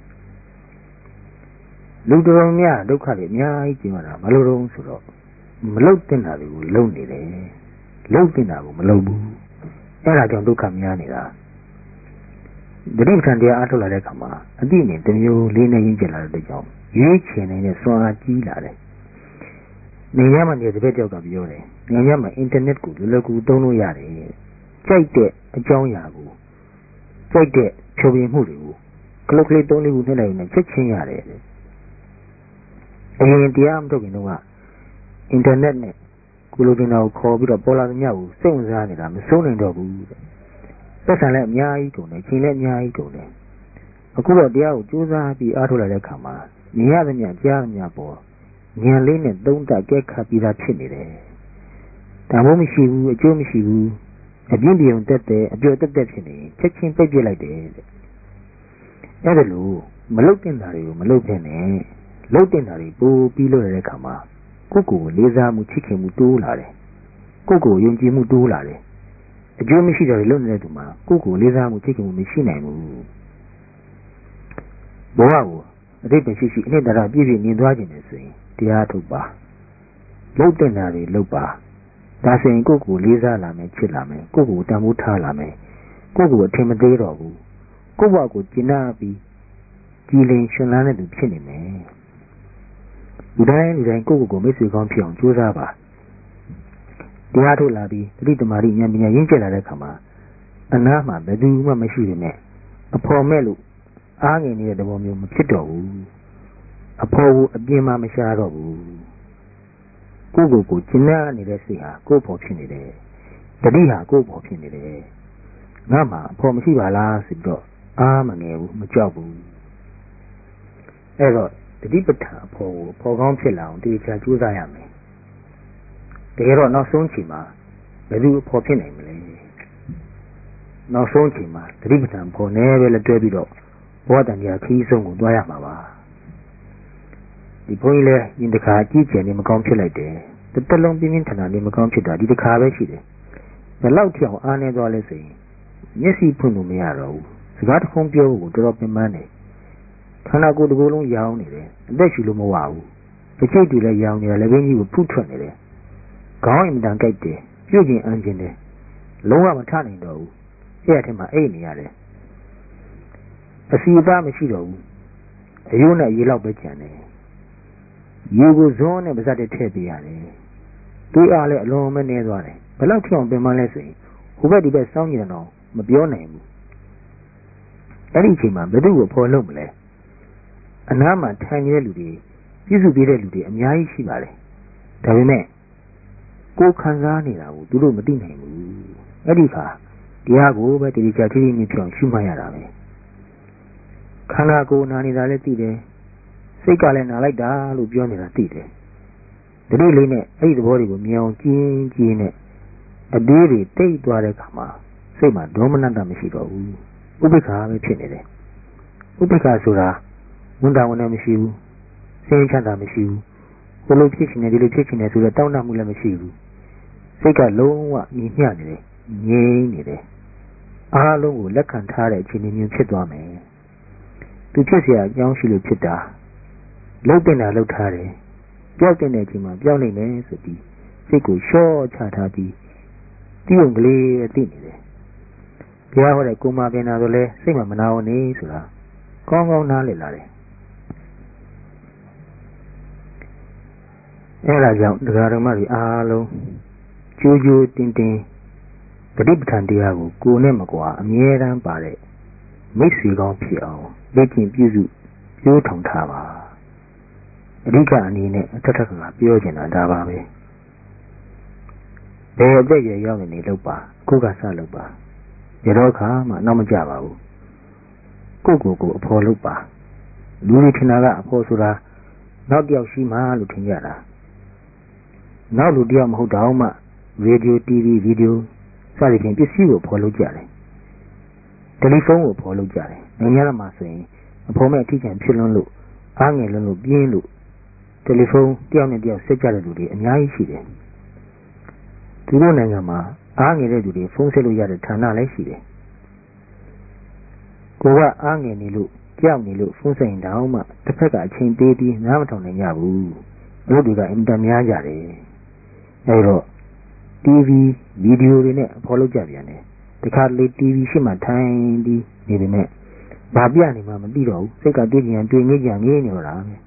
လူတော်များဒုက္ခတွေအများကြီးကျင်ရတာမလို့တော့ဆိုတော့မလုတ်တင်တာတွေကိုလုံနေတယ်လုတ်တင်တာကိုမလုတ်ဘူးအဲ့ဒါကြောင့်ဒုက္ခများနေတာသတိပဋ္ဌာန်တရားအားထုတ်လာတဲ့အခါမှာအတိအမြင်တစ်မျိုးလေးနဲ့ရင်းကျက်လာတဲ့ကြောင့်ရွေးချယ်နေတဲ့စွမ်းအားကြီးလာတယ်နေရမှနေတပည့်တယောက်ကပြောတယ်နေရမှအင်တာနက်ကိုလွယ်လွယ်ကူသုံးလို့ရတယ်ကြိုက်တဲ့အကြောင်းအရာကိုကြိုက်တဲ့ဖြောပြမှုတွေကိုကလုတ်ကလေးသုံးလေးခုနှိမ့်လိုက်ရင်ချက်ချင်းရတယ်အရင်တရားမထုတ်ခင်တော့ကအင်တာနက်နဲ့ကိုလိုတင်တာကိုခေါ်ပြီးတော့ပေါ်လာသမျှကိုစိတ်ဝင်စားနေတာမစိုးနိုင်တော့ဘူးတဲ့ပတ်စံလည်းအများကြီးကုန်တယ်ချိန်လည်းအများကြီးကုန်တယ်အခုတော့တရားကိုကြိုးစားပြီးအားထုတ်လာတဲ့အခါမှာမြင်ရသမျှကြားရသမျှပေါ်ဉာဏ်လေးနဲ့သုံးသပ်ကြက်ခတ်ပြီးသားဖြစ်နေတယ်ဒါမှမရှိဘူးအကျိုးမရှိဘူးအပြင်းပြုံတက်တယ်အပြော့တက်တက်ဖြစ်နေချက်ချင်းပိတ်ပြလိုက်တယ်တဲ့အဲ့ဒါလို့မလုတ်တင်တာတွေကိုမလုတ်ဖြစ်နဲ့လုတ်တင်တာတွေပိုးပြီးလို့ရတဲ့အခါမှာကိုယ့်ကိုယ်လေးစားမှုချစ်ခင်မှုတိုးလာတယ်ကိုယ့်ကိုယ်ယုံကြည်မှုတိုးလာတယ်အကျိုးမရှိတာတွေလုပ်နေတဲ့သူမှာကိုယ့်ကိုယ်လေးစားမှုချစ်ခင်မှုမရှိနိုင်ဘူးဘဝကိုအတိတ်ပဲရှိရှိအနှစ်သာရပြည့်ပြည့်နေသွားခြင်းနဲ့ဆိုရင်တရားထုတ်ပါလုတ်တင်တာတွေလုပ်ပါဒါဆိုရင်ကိုယ့်ကိုယ်လေးစားလာမယ်ချစ်လာမယ်ကိုယ့်ကိုယ်တန်ဖိုးထားလာမယ်ကိုယ့်ကိုယ်အထင်မသေးတော့ဘူးကိုယ့်ဘဝကိုကျင့်နာပြီးကြည်လင်ရှင်လန်းတဲ့သူဖြစ်နေမယ်လူတိုင်းလူတိုင်းကိုယ့်ကိုယ်ကိုမိတ်ဆွေကောင်းဖြစ်အောင်ကြိုးစားပါတရားထုတ်လာပြီးတတိတမာတိဉာဏ်ပညာရင့်ကျက်လာတဲ့အခါမှာအနားမှာဘယ်သူမှမရှိပေမဲ့အဖော်မဲ့လို့အားငယ်နေတဲ့သဘောမျိုးမဖြစ်တော့ဘူးအဖော်ကိုအပြင်မှာမရှာတော့ဘူးကိုယ့်ကိုယ်ကိုကျင့်နာနေတဲ့စိတ်ဟာကိုယ့်ဖော်ဖြစ်နေတယ်တတိဟာကိုယ့်ဖော်ဖြစ်နေတယ်ငါမှအဖော်မရှိပါလားဆိုတော့အားမငယ်ဘူးမကြောက်ဘူးအဲ့တော့တတိပဋ္ဌာန်အဖော်ကိုဖော်ကောင်းဖြစ်လာအောင်တေချာကြိုးစားရမယ်တကယ်တော့နောက်ဆုံးချိန်မှာဘယ်သူအဖော်ဖြစ်နိုင်မလဲနောက်ဆုံးချိန်မှာတတိပဋ္ဌာန်ဖော်နေပဲလက်တွဲပြီးတော့ဘောတန်ကြီးခီးဆုံးကိုတွားရမှာပါဒီဘုန်းကြီးလည်းဒီတစ်ခါကြည့်ကြံနေမကောင်းဖြစ်လိုက်တယ်တစ်သက်လုံးပြင်းပြင်းထန်ထန်နေမကောင်းဖြစ်တာဒီတစ်ခါပဲရှိတယ်ဘယ်လောက်ကြောင်အားနေသွားလဲဆိုရင်မျက်စိဖွင့်လို့မရတော့ဘူးစကားတစ်ခုပြောဖို့တော်တော်ပင်ပန်းတယ်ခန္ဓာကိုယ်တစ်ခုလုံးရောင်းနေတယ်အသက်ရှူလို့မဝဘူးတစ်ချိတ်တူလည်းရောင်းနေတယ်လည်းဘင်းကြီးကိုဖုထွက်နေတယ်ခေါင်းအင်တန်ကြိုက်တယ်ပြုတ်ကျင်အန်းကျင်တယ်လုံးဝမထနိုင်တော့ဘူးအဲ့အထက်မှာအိတ်နေရတယ်အစီအပါမရှိတော့ဘူးအယိုးနဲ့ရေလောက်ပဲကျန်တယ်ရေကိုဇွန်းနဲ့ပါးစပ်ထည့်ပေးရတယ်တွေးအားလည်းအလွန်မနေသွားတယ်ဘယ်လောက်ထအောင်ပင်ပန်းလဲဆိုရင်ဟိုဘက်ဒီဘက်စောင်းကြည့်တော့မပြောနိုင်ဘူးအဲ့ဒီအချိန်မှာဘယ်သူ့ကိုဖော်လို့မလဲအနားမှာထိုင်နေတဲ့လူတွေပြည့်စုံပြည့်တဲ့လူတွေအများကြီးရှိပါလေဒါပေမဲ့ကိုယ်ခံစားနေတာကိုသူတို့မသိနိုင်ဘူးအဲ့ဒီခါတရားကိုပဲတတိကျထိထိမြင့်ဖြောင်းရှုမှတ်ရတာပဲခန္ဓာကိုယ်နာနေတာလည်းသိတယ်စိတ်ကလည်းနာလိုက်တာလို့ပြောနေတာသိတယ်တတိလေးနဲ့အဲ့ဒီသဘောတွေကိုမြင်အောင်ကျင်းကျင်းနဲ့အသေးတွေတိတ်သွားတဲ့ခါမှာစိတ်မှာဒေါမနတမရှိတော့ဘူးဥပိ္ပခာပဲဖြစ်နေတယ်ဥပိ္ပခာဆိုတာဝန်တာဝန်နဲ့မရှိဘူးစိတ်ချမ်းသာမရှိဘူးဘယ်လိုဖြစ်နေဒီလိုဖြစ်နေဆိုတော့တောင်းတမှုလည်းမရှိဘူးစိတ်ကလုံးဝမြင်မျှနေတယ်ငြိမ်းနေတယ်အားလုံးကိုလက်ခံထားတဲ့အခြေအနေမျိုးဖြစ်သွားမယ်သူဖြစ်เสียအကြောင်းရှိလို့ဖြစ်တာလှုပ်တင်တာလှုပ်ထားတယ်ပြောက်တင်တဲ့အချိန်မှာပြောက်နေမယ်ဆိုပြီးစိတ်ကိုလျှော့ချထားပြီးတိယုံကလေးသိနေတယ်ဘုရားဟောတဲ့ကိုမာပင်နာဆိုလဲစိတ်မှာမနာဝင်နေဆိုတာကောင်းကောင်းနားလည်လာတယ်အဲ့ဒါကြောင့်ဒကာဓမ္မတွေအားလုံးကြိုးကြိုးတင်တင်ပฏิပဋ္ဌာန်တရားကိုကိုယ်နဲ့မကွာအမြဲတမ်းပါတဲ့မိတ်ဆွေကောင်းဖြစ်အောင်လက်ကျင့်ပြုစုပြိုးထောင်ထားပါအဓိကအနေနဲ့အထက်ထက်ကပြောချင်တာဒါပါပဲဘယ်အသက်ရရောက်နေလို့ပါခုကစလို့ပါရတော့ခါမှနောက်မကြပါဘူးကိုကိုကိုအဖော်လို့ပါလူတွေထင်တာကအဖော်ဆိုတာနောက်တယောက်ရှိမှလို့ထင်ကြတာနောက်လူတယောက်မဟုတ်တော့မှရေဒီယို တီဗီ ဗီဒီယိုစသဖြင့်ပစ္စည်းကိုဖော်လို့ကြတယ်တယ်လီဖုန်းကိုဖော်လို့ကြတယ်နိုင်ငံရမှာဆိုရင်အဖော်မဲ့အထီးကျန်ဖြစ်လွန်းလို့အားငယ်လွန်းလို့ပြင်းလို့တယ်လီဖုန်းတယောက်နဲ့တယောက်ဆက်ကြတဲ့လူတွေအများကြီးရှိတယ်သူတို့နိုင်ငံမှာအားငယ်တဲ့လူတွေဖုန်းဆက်လို့ရတဲ့ဌာနလည်းရှိတယ်ကိုကအားငယ်နေလို့ကြောက်နေလို့ဖုန်းဆက်ရင်တောင်မှတစ်ဖက်ကအချိန်ပေးပြီးနားမထောင်နိုင်ကြဘူးအလုပ်တွေကအင်တာများကြတယ်အဲတော့ တီဗီဗီဒီယိုတွေနဲ့ဖော်လို့ကြပြန်တယ်တခါလေတီဗီရှေ့မှာထိုင်ပြီးနေပေမဲ့ဘာပြနေမှမသိတော့ဘူးစိတ်ကတွေးကြံတွေးငိမ့်ကြငေးနေတော့တာပဲ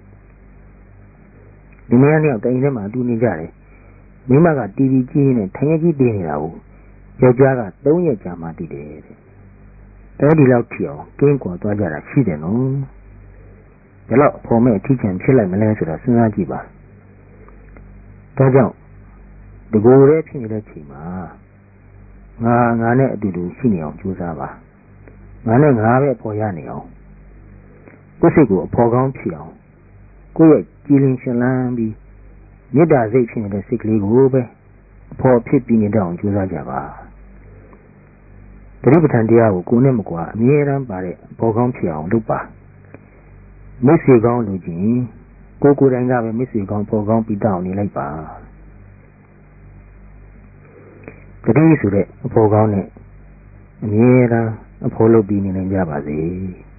ဒီနေ့နေ့တိုင်ထဲမှာအတူနေကြတယ်မိမကတီဗီကြည့်နေထိုင်ရကြီးပေးနေတာကိုယောက်ျားကသုံးရက်ကြာမှတည်တယ်တဲ့အဲဒီလောက်ထီအောင်ကင်းကွာသွားကြတာရှိတယ်နော်ဒါတော့ဖော်မဲ့အထီးကျန်ဖြစ်လိုက်မလဲဆိုတာစဉ်းစားကြည့်ပါဒါကြောင့်တကူရဲဖြစ်နေတဲ့ချိန်မှာငါငါနဲ့အတူတူရှိနေအောင်ကြိုးစားပါငါနဲ့ငါပဲအဖော်ရနေအောင်ကိုယ်စိတ်ကိုအဖော်ကောင်းဖြစ်အောင်ကိုယ့်ရဲ့ကြည်လင်ရှင်လန်းပြီးမေတ္တာစိတ်ဖြစ်နေတဲ့စိတ်ကလေးကိုပဲအဖော်ဖြစ်ပြီးနေတော့အောင်ကြိုးစားကြပါတတိပဋ္ဌာန်တရားကိုကိုယ်နဲ့မကွာအမြဲတမ်းပါတဲ့အဖော်ကောင်းဖြစ်အောင်လုပ်ပါမိတ်ဆွေကောင်းလူချင်းကိုယ်ကိုယ်တိုင်ကပဲမိတ်ဆွေကောင်းဖော်ကောင်းပြီးတောင်းနေလိုက်ပါတတိဆိုတဲ့အဖော်ကောင်းနဲ့အမြဲတမ်းအဖော်လုပ်ပြီးနေနိုင်ကြပါစေ